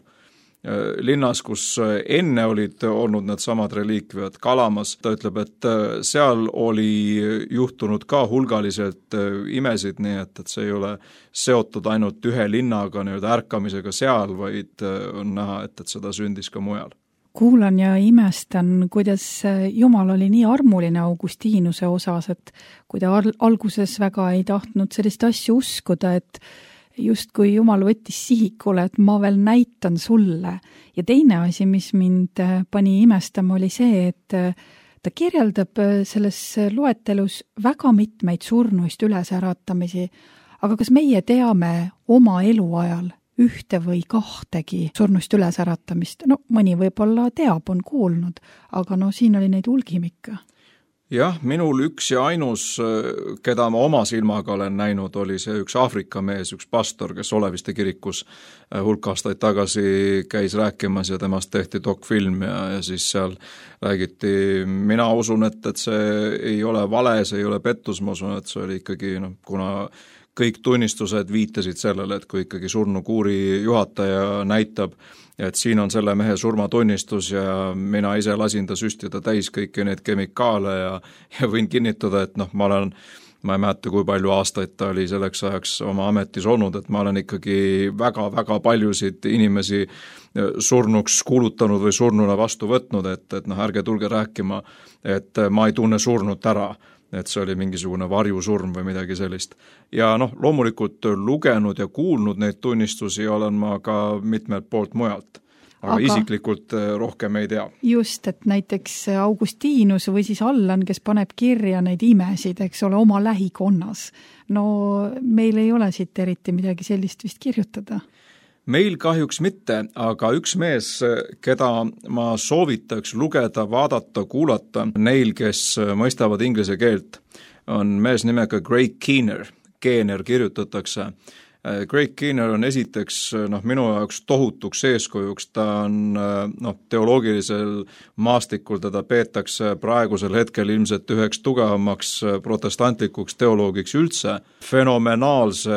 Linnas, kus enne olid olnud need samad reliikviad Kalamas, ta ütleb, et seal oli juhtunud ka hulgaliselt imesid, nii et, et see ei ole seotud ainult ühe linnaga nii-öelda ärkamisega seal, vaid on näha, et, et seda sündis ka mujal. Kuulan ja imestan, kuidas Jumal oli nii armuline Augustinuse osas, et kui ta alguses väga ei tahtnud sellist asju uskuda, et just kui Jumal võttis sihikule, et ma veel näitan sulle. Ja teine asi, mis mind pani imestama, oli see, et ta kirjeldab selles loetelus väga mitmeid surnuist ülesäratamisi, aga kas meie teame oma eluajal ühte või kahtegi surnuist ülesäratamist? No mõni võib-olla teab, on kuulnud, aga no siin oli neid hulgimikka. Jah, minul üks ja ainus, keda ma oma silmaga olen näinud, oli see üks Aafrika mees, üks pastor, kes Oleviste kirikus hulk aastaid tagasi käis rääkimas ja temast tehti dokfilm ja, ja siis seal räägiti, mina usun, et, et see ei ole vale, see ei ole pettus, ma usun, et see oli ikkagi, no, kuna kõik tunnistused viitasid sellele, et kui ikkagi surnukuuri juhataja näitab, et siin on selle mehe surmatunnistus ja mina ise lasin ta süstida täis kõiki neid kemikaale ja, ja võin kinnitada, et noh, ma olen, ma ei mäleta, kui palju aastaid ta oli selleks ajaks oma ametis olnud, et ma olen ikkagi väga-väga paljusid inimesi surnuks kuulutanud või surnuna vastu võtnud, et, et noh, ärge tulge rääkima, et ma ei tunne surnut ära, et see oli mingisugune varjusurm või midagi sellist. Ja noh, loomulikult lugenud ja kuulnud neid tunnistusi olen ma ka mitmelt poolt mujalt, aga, aga isiklikult rohkem ei tea. Just, et näiteks Augustinus või siis Allan, kes paneb kirja neid imesid, eks ole, oma lähikonnas. No meil ei ole siit eriti midagi sellist vist kirjutada. Meil kahjuks mitte, aga üks mees, keda ma soovitaks lugeda, vaadata, kuulata, neil, kes mõistavad inglise keelt, on mees nimega Greg Keener. Keener kirjutatakse. Greg Keener on esiteks noh, minu jaoks tohutuks eeskujuks, ta on noh, teoloogilisel maastikul, teda peetakse praegusel hetkel ilmselt üheks tugevamaks protestantlikuks teoloogiks üldse, fenomenaalse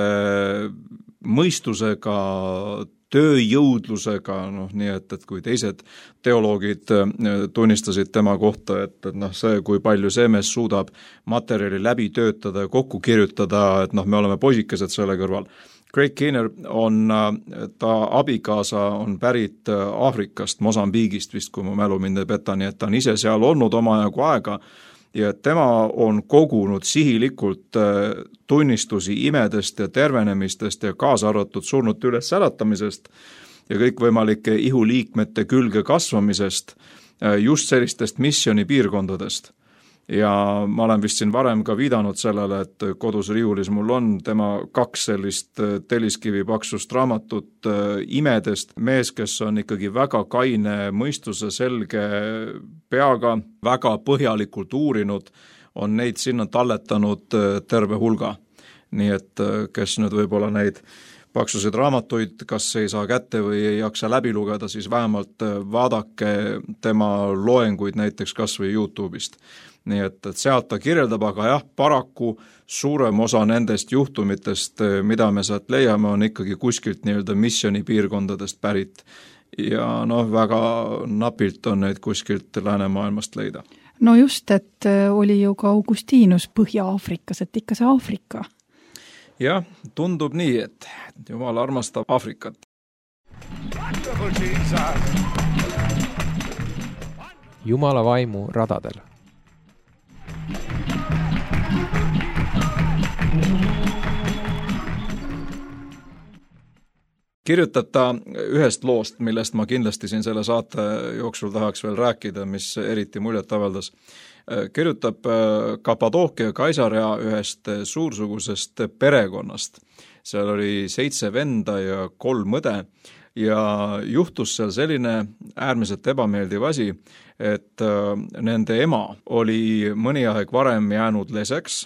mõistusega, tööjõudlusega, noh nii, et, et kui teised teoloogid tunnistasid tema kohta, et, et noh, see, kui palju see mees suudab materjali läbi töötada ja kokku kirjutada, et noh, me oleme poisikesed selle kõrval. Greg Keener on, ta abikaasa on pärit Aafrikast, Mosambiigist vist, kui mu mälu mind ei peta, nii et ta on ise seal olnud omajagu aega, ja tema on kogunud sihilikult tunnistusi imedest ja tervenemistest ja kaasa arvatud surnute ülesäratamisest ja kõikvõimalike ihuliikmete külge kasvamisest just sellistest missiooni piirkondadest. ja ma olen vist siin varem ka viidanud sellele, et kodus riiulis mul on tema kaks sellist telliskivi paksust raamatut imedest. Mees, kes on ikkagi väga kaine mõistuse, selge peaga, väga põhjalikult uurinud, on neid sinna talletanud terve hulga. Nii et kes nüüd võib-olla neid paksuseid raamatuid, kas ei saa kätte või ei jaksa läbi lugeda, siis vähemalt vaadake tema loenguid näiteks kas või YouTube'ist. Nii et, et sealt ta kirjeldab, aga jah, paraku suurem osa nendest juhtumitest, mida me sealt leiame, on ikkagi kuskilt nii-öelda missiooni piirkondadest pärit. Ja noh, väga napilt on neid kuskilt läänemaailmast leida. No just, et oli ju ka Augustinus Põhja-Aafrikas, et ikka see Aafrika. Jah, tundub nii, et Jumal armastab Aafrikat. Jumala vaimu radadel. Kirjutab ta ühest loost, millest ma kindlasti siin selle saate jooksul tahaks veel rääkida, mis eriti muljet avaldas. Kirjutab Kapadookia Kaisarea ühest suursugusest perekonnast. Seal oli seitse venda ja kolm õde ja juhtus seal selline äärmiselt ebameeldiv asi, et nende ema oli mõni aeg varem jäänud leseks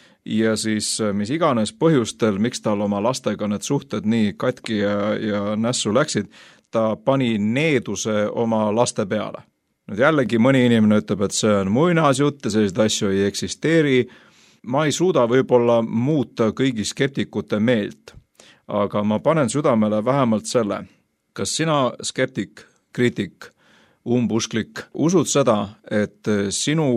ja siis mis iganes põhjustel, miks tal oma lastega need suhted nii katki ja, ja nässu läksid, ta pani needuse oma laste peale. Nüüd jällegi mõni inimene ütleb, et see on muinasjutt ja sellised asju ei eksisteeri. Ma ei suuda võib-olla muuta kõigi skeptikute meelt, aga ma panen südamele vähemalt selle. Kas sina, skeptik, kriitik, umbusklik, usud seda, et sinu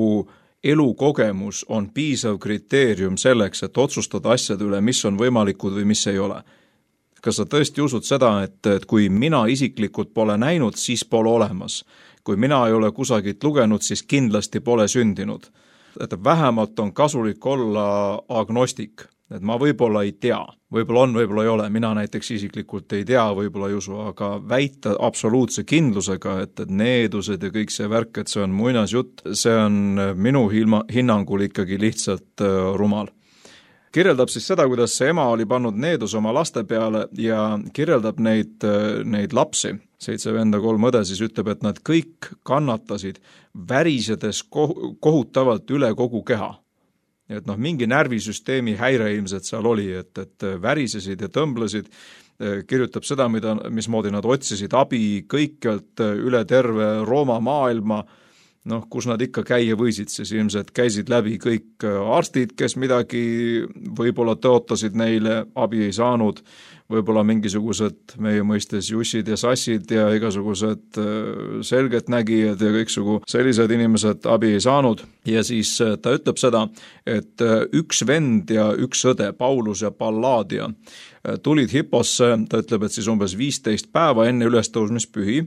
elukogemus on piisav kriteerium selleks, et otsustada asjade üle, mis on võimalikud või mis ei ole? Kas sa tõesti usud seda, et, et kui mina isiklikult pole näinud, siis pole olemas? Kui mina ei ole kusagilt lugenud, siis kindlasti pole sündinud. Et vähemalt on kasulik olla agnostik. Et ma võib-olla ei tea, võib-olla on, võib-olla ei ole, mina näiteks isiklikult ei tea, võib-olla ei usu, aga väita absoluutse kindlusega, et, et needused ja kõik see värk, et see on muinasjutt, see on minu hilma, hinnangul ikkagi lihtsalt uh, rumal. Kirjeldab siis seda, kuidas see ema oli pannud needus oma laste peale ja kirjeldab neid, neid lapsi. Seitse venda kolm õde siis ütleb, et nad kõik kannatasid värisedes kohutavalt üle kogu keha. Et noh, mingi närvisüsteemi häire ilmselt seal oli, et, et värisesid ja tõmblesid, kirjutab seda, mida, mismoodi nad otsisid abi kõikjalt üle terve Rooma maailma, noh, kus nad ikka käia võisid, siis ilmselt käisid läbi kõik arstid, kes midagi võib-olla tõotasid neile, abi ei saanud, võib-olla mingisugused meie mõistes jussid ja sassid ja igasugused selgeltnägijad ja kõiksugu sellised inimesed abi ei saanud. Ja siis ta ütleb seda, et üks vend ja üks õde, Paulus ja Palladia, tulid Hipposse, ta ütleb, et siis umbes viisteist päeva enne ülestõusmispühi.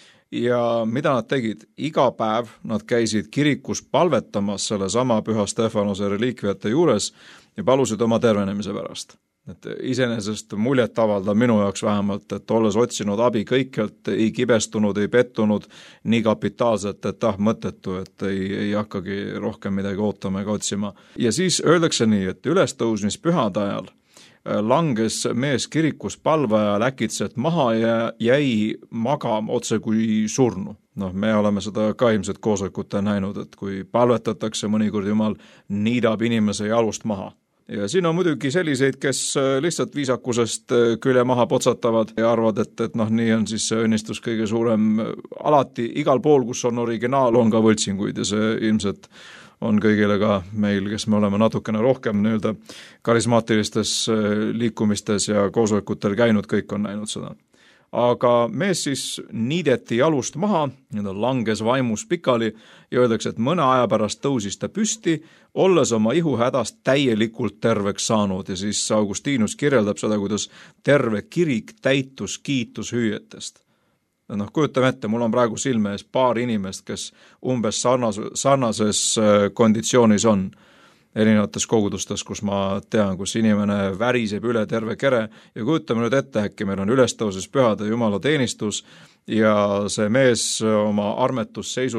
Ja mida nad tegid? Iga päev nad käisid kirikus palvetamas selle sama püha Stefanose reliikviate juures ja palusid oma tervenemise pärast. Et iseenesest muljet avalda minu jaoks vähemalt, et olles otsinud abi kõikjalt, ei kibestunud, ei pettunud nii kapitaalselt, et ah, mõttetu, et ei, ei hakkagi rohkem midagi ootama ega otsima. Ja siis öeldakse nii, et ülestõusmispühade ajal langes mees kirikus palvaja läkitselt maha ja jäi magama otse kui surnu. Noh, me oleme seda ka ilmselt koosolekutel näinud, et kui palvetatakse, mõnikord Jumal niidab inimese jalust maha. Ja siin on muidugi selliseid, kes lihtsalt viisakusest külje maha potsatavad ja arvad, et, et noh, nii on siis see õnnistus kõige suurem. Alati igal pool, kus on originaal, on ka võltsinguid ja see ilmselt on kõigile ka meil, kes me oleme natukene rohkem nii-öelda karismaatilistes liikumistes ja koosolekutel käinud, kõik on näinud seda. Aga mees siis niideti jalust maha, langes vaimus pikali ja öeldakse, et mõne aja pärast tõusis ta püsti, olles oma ihuhädast täielikult terveks saanud ja siis Augustinus kirjeldab seda, kuidas terve kirik täitus kiitushüüetest. Noh, kujutame ette, mul on praegu silme ees paar inimest, kes umbes sarnas, sarnases konditsioonis on erinevates kogudustes, kus ma tean, kus inimene väriseb üle terve kere ja kujutame nüüd ette, äkki meil on ülestõuses pühade Jumala teenistus ja see mees oma armetusseisus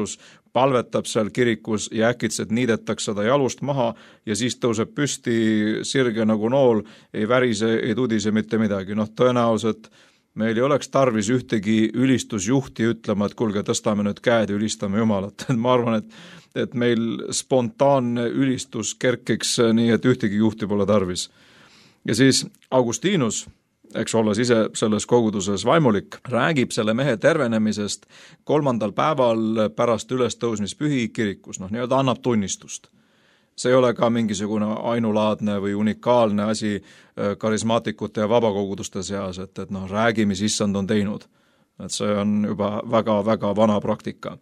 palvetab seal kirikus ja äkitselt niidetakse ta jalust maha ja siis tõuseb püsti sirge nagu nool, ei värise, ei tudise mitte midagi. Noh, tõenäoliselt meil ei oleks tarvis ühtegi ülistusjuhti ütlema, et kuulge, tõstame nüüd käed ja ülistame Jumalat. Ma arvan, et, et meil spontaanne ülistus kerkiks nii, et ühtegi juhti pole tarvis. Ja siis Augustinus, eks olles ise selles koguduses vaimulik, räägib selle mehe tervenemisest kolmandal päeval pärast ülestõusmispühi kirikus, noh, nii-öelda annab tunnistust. See ei ole ka mingisugune ainulaadne või unikaalne asi karismaatikute ja vabakoguduste seas, et, et noh, räägi, mis issand on teinud. Et see on juba väga-väga vana praktika.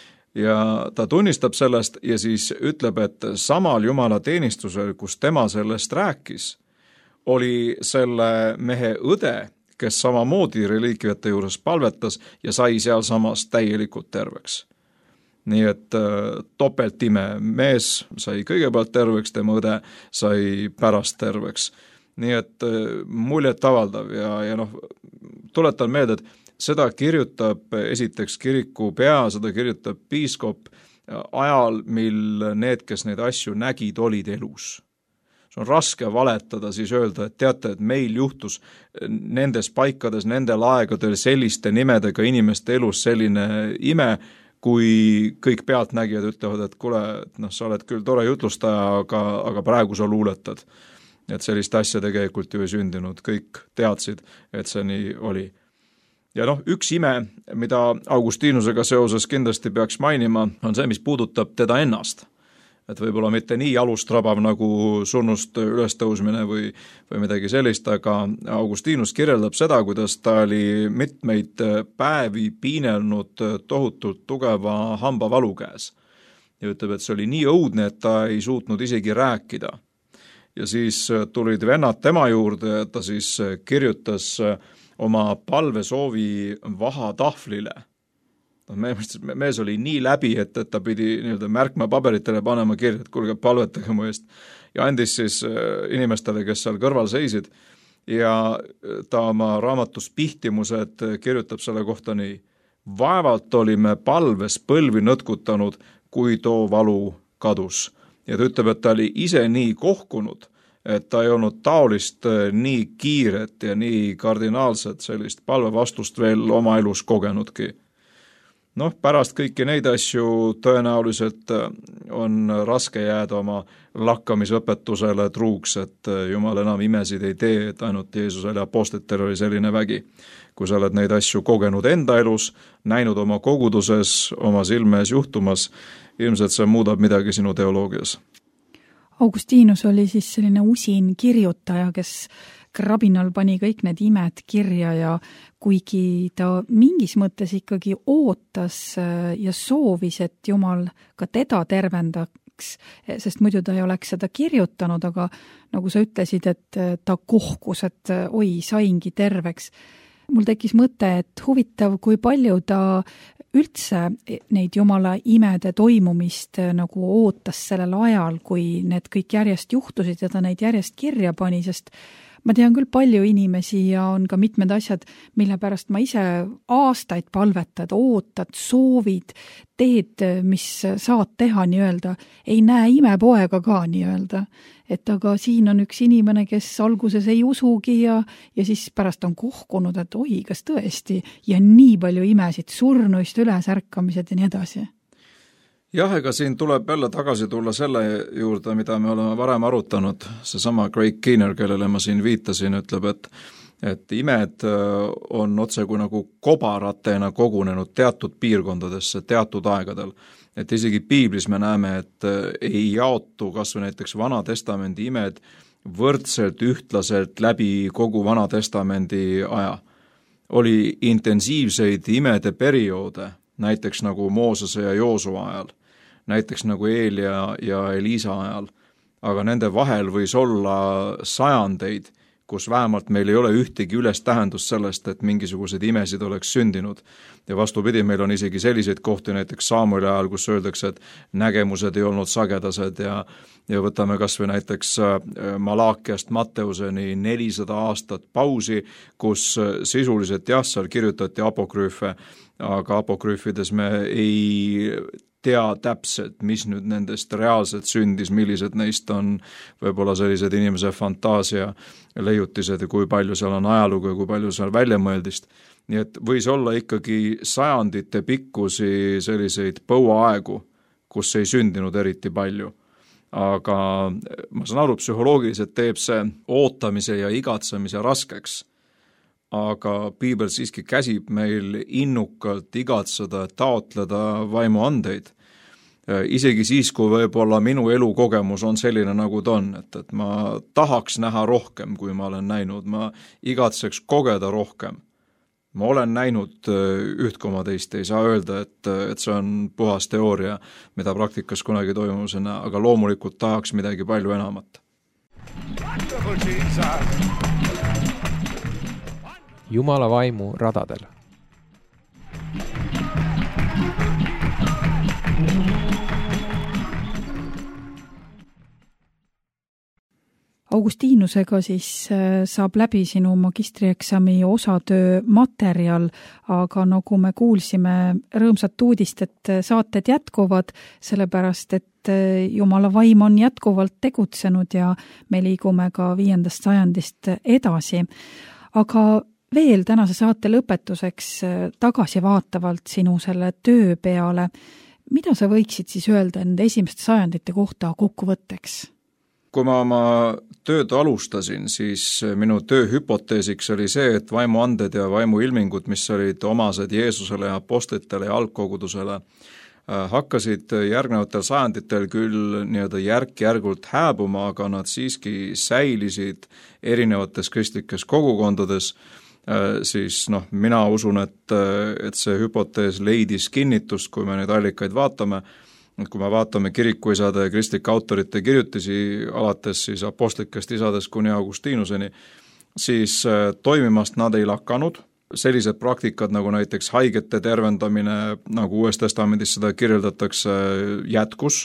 Ja ta tunnistab sellest ja siis ütleb, et samal Jumala teenistusel, kus tema sellest rääkis, oli selle mehe õde, kes samamoodi reliikviate juures palvetas ja sai seal samas täielikult terveks. Nii et topeltime mees sai kõigepealt terveks, tema õde sai pärast terveks. Nii et muljet avaldav ja, ja noh, tuletan meelde, et seda kirjutab esiteks kiriku pea, seda kirjutab piiskop ajal, mil need, kes neid asju nägid, olid elus. See on raske valetada siis öelda, et teate, et meil juhtus nendes paikades, nendel aegadel selliste nimedega inimeste elus selline ime, kui kõik pealtnägijad ütlevad, et kuule, noh, sa oled küll tore jutlustaja, aga, aga praegu sa luuletad. Et sellist asja tegelikult ju ei sündinud, kõik teadsid, et see nii oli. Ja noh, üks ime, mida Augustinusega seoses kindlasti peaks mainima, on see, mis puudutab teda ennast. Et võib-olla mitte nii alustrabav nagu surnust ülestõusmine või, või midagi sellist, aga Augustinus kirjeldab seda, kuidas ta oli mitmeid päevi piinelnud tohutult tugeva hambavalu käes. Ja ütleb, et see oli nii õudne, et ta ei suutnud isegi rääkida. Ja siis tulid vennad tema juurde, ta siis kirjutas oma palvesoovi vahatahvlile. Mees oli nii läbi, et, et ta pidi nii-öelda märkma paberitele panema kirja, et kuulge, palvetage mu eest. Ja andis siis inimestele, kes seal kõrval seisid. Ja ta oma raamatus Pihtimused kirjutab selle kohta nii. Vaevalt olime palves põlvi nõtkutanud, kui too valu kadus. Ja ta ütleb, et ta oli ise nii kohkunud, et ta ei olnud taolist nii kiiret ja nii kardinaalset sellist palvevastust veel oma elus kogenudki. Noh, pärast kõiki neid asju tõenäoliselt on raske jääda oma lakkamisõpetusele truuks, et Jumal enam imesid ei tee, et ainult Jeesusel ja apostlitel oli selline vägi. Kui sa oled neid asju kogenud enda elus, näinud oma koguduses, oma silme ees juhtumas, ilmselt see muudab midagi sinu teoloogias. Augustinus oli siis selline usin kirjutaja, kes krabinal pani kõik need imed kirja ja kuigi ta mingis mõttes ikkagi ootas ja soovis, et Jumal ka teda tervendaks, sest muidu ta ei oleks seda kirjutanud, aga nagu sa ütlesid, et ta kohkus, et oi, saingi terveks. Mul tekkis mõte, et huvitav, kui palju ta üldse neid Jumala imede toimumist nagu ootas sellel ajal, kui need kõik järjest juhtusid ja ta neid järjest kirja pani, sest ma tean küll palju inimesi ja on ka mitmed asjad, mille pärast ma ise aastaid palvetad, ootad, soovid, teed, mis saad teha nii-öelda, ei näe imepoega ka nii-öelda. Et aga siin on üks inimene, kes alguses ei usugi ja, ja siis pärast on kohkunud, et oi, kas tõesti, ja nii palju imesid, surnuist ülesärkamised ja nii edasi. Jah, ega siin tuleb jälle tagasi tulla selle juurde, mida me oleme varem arutanud. Seesama Craig Keener, kellele ma siin viitasin, ütleb, et, et imed on otse kui nagu kobaratena kogunenud teatud piirkondadesse, teatud aegadel. Et isegi piiblis me näeme, et ei jaotu kas või näiteks Vana Testamendi imed võrdselt ühtlaselt läbi kogu Vana Testamendi aja. Oli intensiivseid imede perioode, näiteks nagu Moosese ja Joosua ajal, näiteks nagu Eelia ja Eliisa ajal, aga nende vahel võis olla sajandeid, kus vähemalt meil ei ole ühtegi üles tähendust sellest, et mingisugused imesid oleks sündinud. Ja vastupidi, meil on isegi selliseid kohti näiteks Saamueli ajal, kus öeldakse, et nägemused ei olnud sagedased ja, ja võtame kas või näiteks Malaakiast Matteuseni nelisada aastat pausi, kus sisuliselt jah, seal kirjutati apokrüüfe, aga apokrüüfides me ei tea täpselt, mis nüüd nendest reaalselt sündis, millised neist on võib-olla sellised inimese fantaasia leiutised ja kui palju seal on ajalugu ja kui palju seal väljamõeldist. Nii et võis olla ikkagi sajandite pikkusi selliseid põuaaegu, kus ei sündinud eriti palju. Aga ma saan aru, psühholoogiliselt teeb see ootamise ja igatsemise raskeks. Aga piibel siiski käsib meil innukalt igatseda, taotleda vaimuandeid. Isegi siis, kui võib-olla minu elukogemus on selline, nagu ta on, et, et ma tahaks näha rohkem, kui ma olen näinud, ma igatseks kogeda rohkem. Ma olen näinud üht koma teist, ei saa öelda, et, et see on puhas teooria, mida praktikas kunagi toimusena, aga loomulikult tahaks midagi palju enamat. Wonderful Jesus. Jumala vaimu radadel. Augustiinusega siis saab läbi sinu magistrieksami osatöö materjal, aga nagu me kuulsime rõõmsat uudist, et saated jätkuvad, sellepärast et Jumala vaim on jätkuvalt tegutsenud ja me liigume ka viiendast sajandist edasi. Aga veel tänase saate lõpetuseks tagasi vaatavalt sinu selle töö peale, mida sa võiksid siis öelda enda esimeste sajandite kohta kokkuvõtteks? Kui ma oma tööd alustasin, siis minu töö hüpoteesiks oli see, et vaimuanded ja vaimuilmingud, mis olid omased Jeesusele ja apostlitele ja algkogudusele, hakkasid järgnevatel sajanditel küll nii-öelda järk-järgult hääbuma, aga nad siiski säilisid erinevates kristlikes kogukondades, siis noh, mina usun, et, et see hüpotees leidis kinnitust, kui me neid allikaid vaatame. Kui me vaatame kirikuisade ja kristlike autorite kirjutisi alates siis apostlikest isadest kuni Augustiinuseni, siis toimimast nad ei lakanud. Sellised praktikad nagu näiteks haigete tervendamine, nagu Uues testamendis seda kirjeldatakse, jätkus.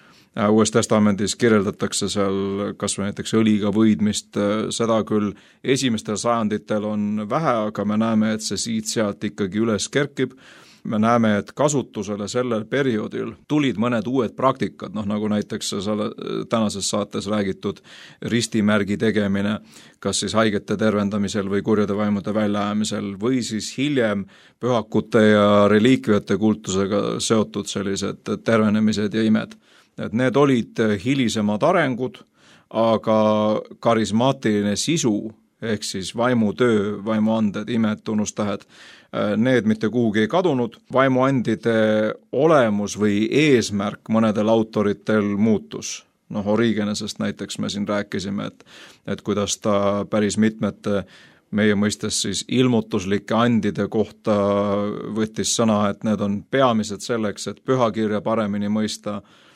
Uues testamendis kirjeldatakse seal kas või näiteks õliga võidmist, seda küll esimestel sajanditel on vähe, aga me näeme, et see siit-sealt ikkagi üles kerkib. Me näeme, et kasutusele sellel perioodil tulid mõned uued praktikad, noh nagu näiteks tänases saates räägitud ristimärgi tegemine, kas siis haigete tervendamisel või kurjade vaimude väljaajamisel või siis hiljem pühakute ja reliikviate kultusega seotud sellised tervenemised ja imed. Et need olid hilisemad arengud, aga karismaatiline sisu ehk siis vaimutöö, vaimuanded, imed, tunnustähed, need mitte kuhugi ei kadunud. Vaimuandide olemus või eesmärk mõnedel autoritel muutus. Noh, Origenesest näiteks me siin rääkisime, et, et kuidas ta päris mitmete meie mõistes siis ilmutuslike andide kohta võttis sõna, et need on peamised selleks, et pühakirja paremini mõista,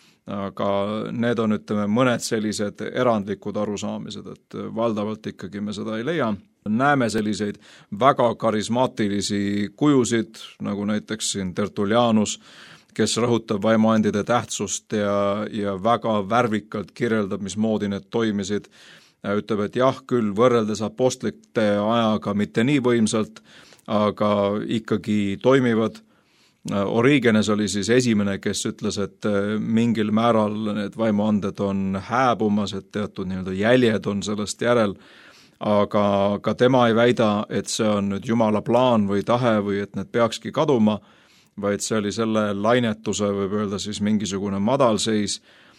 aga need on, ütleme, mõned sellised erandlikud arusaamised, et valdavalt ikkagi me seda ei leia. Näeme selliseid väga karismaatilisi kujusid, nagu näiteks siin Tertullianus, kes rõhutab vaimuandide tähtsust ja, ja väga värvikalt kirjeldab, mismoodi need toimisid. Ütleb, et jah, küll võrreldes apostlite ajaga mitte nii võimsalt, aga ikkagi toimivad. Origenes oli siis esimene, kes ütles, et mingil määral need vaimuanded on hääbumas, et teatud nii-öelda jäljed on sellest järel, aga ka tema ei väida, et see on nüüd Jumala plaan või tahe või et need peakski kaduma, vaid see oli selle lainetuse, võib öelda siis mingisugune madalseis.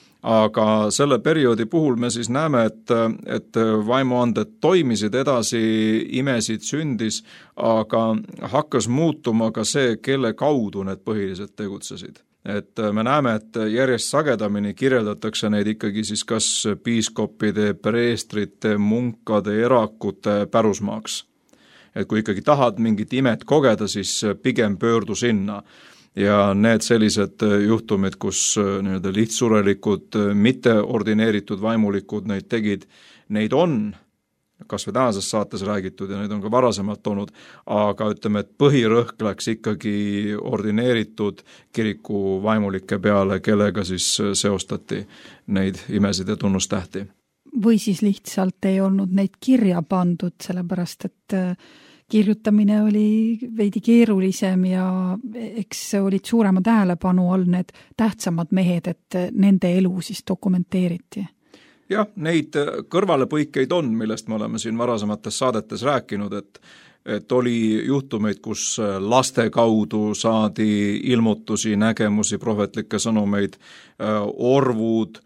Aga selle perioodi puhul me siis näeme, et, et vaimuanded toimisid edasi, imesid sündis, aga hakkas muutuma ka see, kelle kaudu need põhiliselt tegutsesid. Et me näeme, et järjest sagedamini kirjeldatakse neid ikkagi siis kas piiskopide, preestrite, munkade, erakute pärusmaaks. Et kui ikkagi tahad mingit imet kogeda, siis pigem pöördu sinna. Ja need sellised juhtumid, kus nii-öelda lihtsurelikud, mitte ordineeritud vaimulikud neid tegid, neid on, kas või tänases saates räägitud ja neid on ka varasemalt olnud, aga ütleme, et põhirõhk läks ikkagi ordineeritud kiriku vaimulike peale, kellega siis seostati neid imesid ja tunnustähti. Või siis lihtsalt ei olnud neid kirja pandud, sellepärast et kirjutamine oli veidi keerulisem ja eks olid suurema tähelepanu all need tähtsamad mehed, et nende elu siis dokumenteeriti. Jah, neid kõrvalepõikeid on, millest me oleme siin varasemates saadetes rääkinud, et et oli juhtumeid, kus laste kaudu saadi ilmutusi, nägemusi, prohvetlikke sõnumeid, orvud,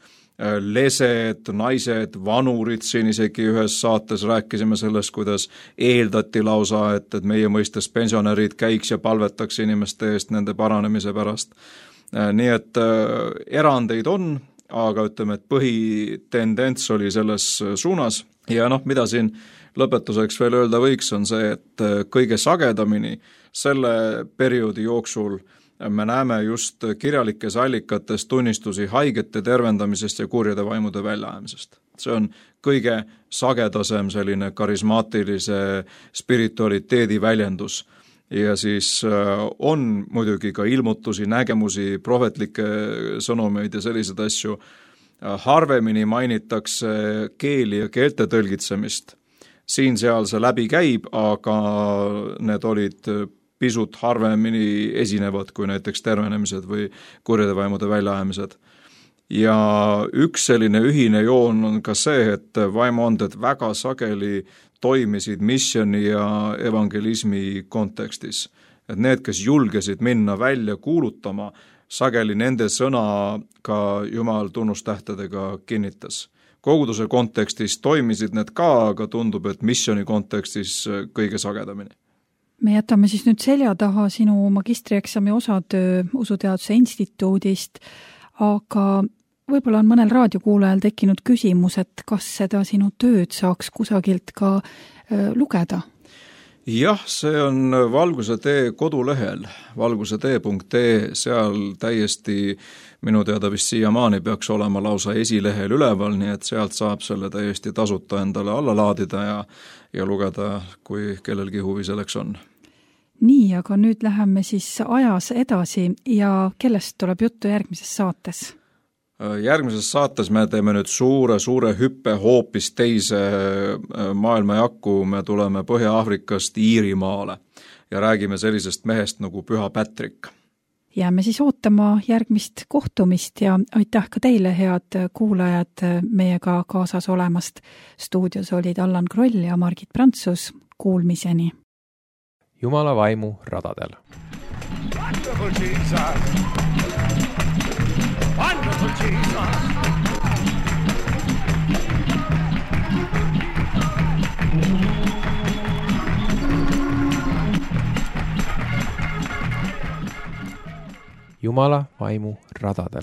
lesed, naised, vanurid, siin isegi ühes saates rääkisime sellest, kuidas eeldati lausa, et, et meie mõistes pensionärid käiks ja palvetaks inimeste eest nende paranemise pärast. Nii et erandeid on, aga ütleme, et põhitendents oli selles suunas ja noh, mida siin lõpetuseks veel öelda võiks, on see, et kõige sagedamini selle perioodi jooksul me näeme just kirjalikes allikates tunnistusi haigete tervendamisest ja kurjade vaimude väljaajamisest. See on kõige sagedasem selline karismaatilise spiritualiteedi väljendus. Ja siis on muidugi ka ilmutusi, nägemusi, prohvetlikke sõnumeid ja selliseid asju. Harvemini mainitakse keeli ja keelte tõlgitsemist. Siin-seal see läbi käib, aga need olid pisut harvemini esinevad kui näiteks tervenemised või kurjade vaimude väljaajamised. Ja üks selline ühine joon on ka see, et vaimuanded väga sageli toimisid missioni ja evangelismi kontekstis. Et need, kes julgesid minna välja kuulutama, sageli nende sõna ka Jumal tunnustähtedega kinnitas. Koguduse kontekstis toimisid need ka, aga tundub, et missioni kontekstis kõige sagedamini. Me jätame siis nüüd selja taha sinu magistrieksami osatöö Usuteaduse instituudist, aga võib-olla on mõnel raadiokuulajal tekkinud küsimus, et kas seda sinu tööd saaks kusagilt ka lugeda? Jah, see on Valguse tee kodulehel, valgusetee punkt ee, seal täiesti minu teada vist siiamaani peaks olema lausa esilehel üleval, nii et sealt saab selle täiesti tasuta endale alla laadida ja, ja lugeda, kui kellelgi huvi selleks on. Nii, aga nüüd läheme siis ajas edasi ja kellest tuleb juttu järgmises saates? Järgmises saates me teeme nüüd suure, suure hüppe hoopis teise maailmajakku, me tuleme Põhja-Aafrikast Iirimaale ja räägime sellisest mehest nagu Püha Patrick. Jääme siis ootama järgmist kohtumist ja aitäh ka teile, head kuulajad, meiega kaasas olemast. Stuudios olid Allan Kroll ja Margit Prantsus. Kuulmiseni! Jumala vaimu radadel. Wonderful Jesus! Wonderful Jesus! Jumala vaimu radadel.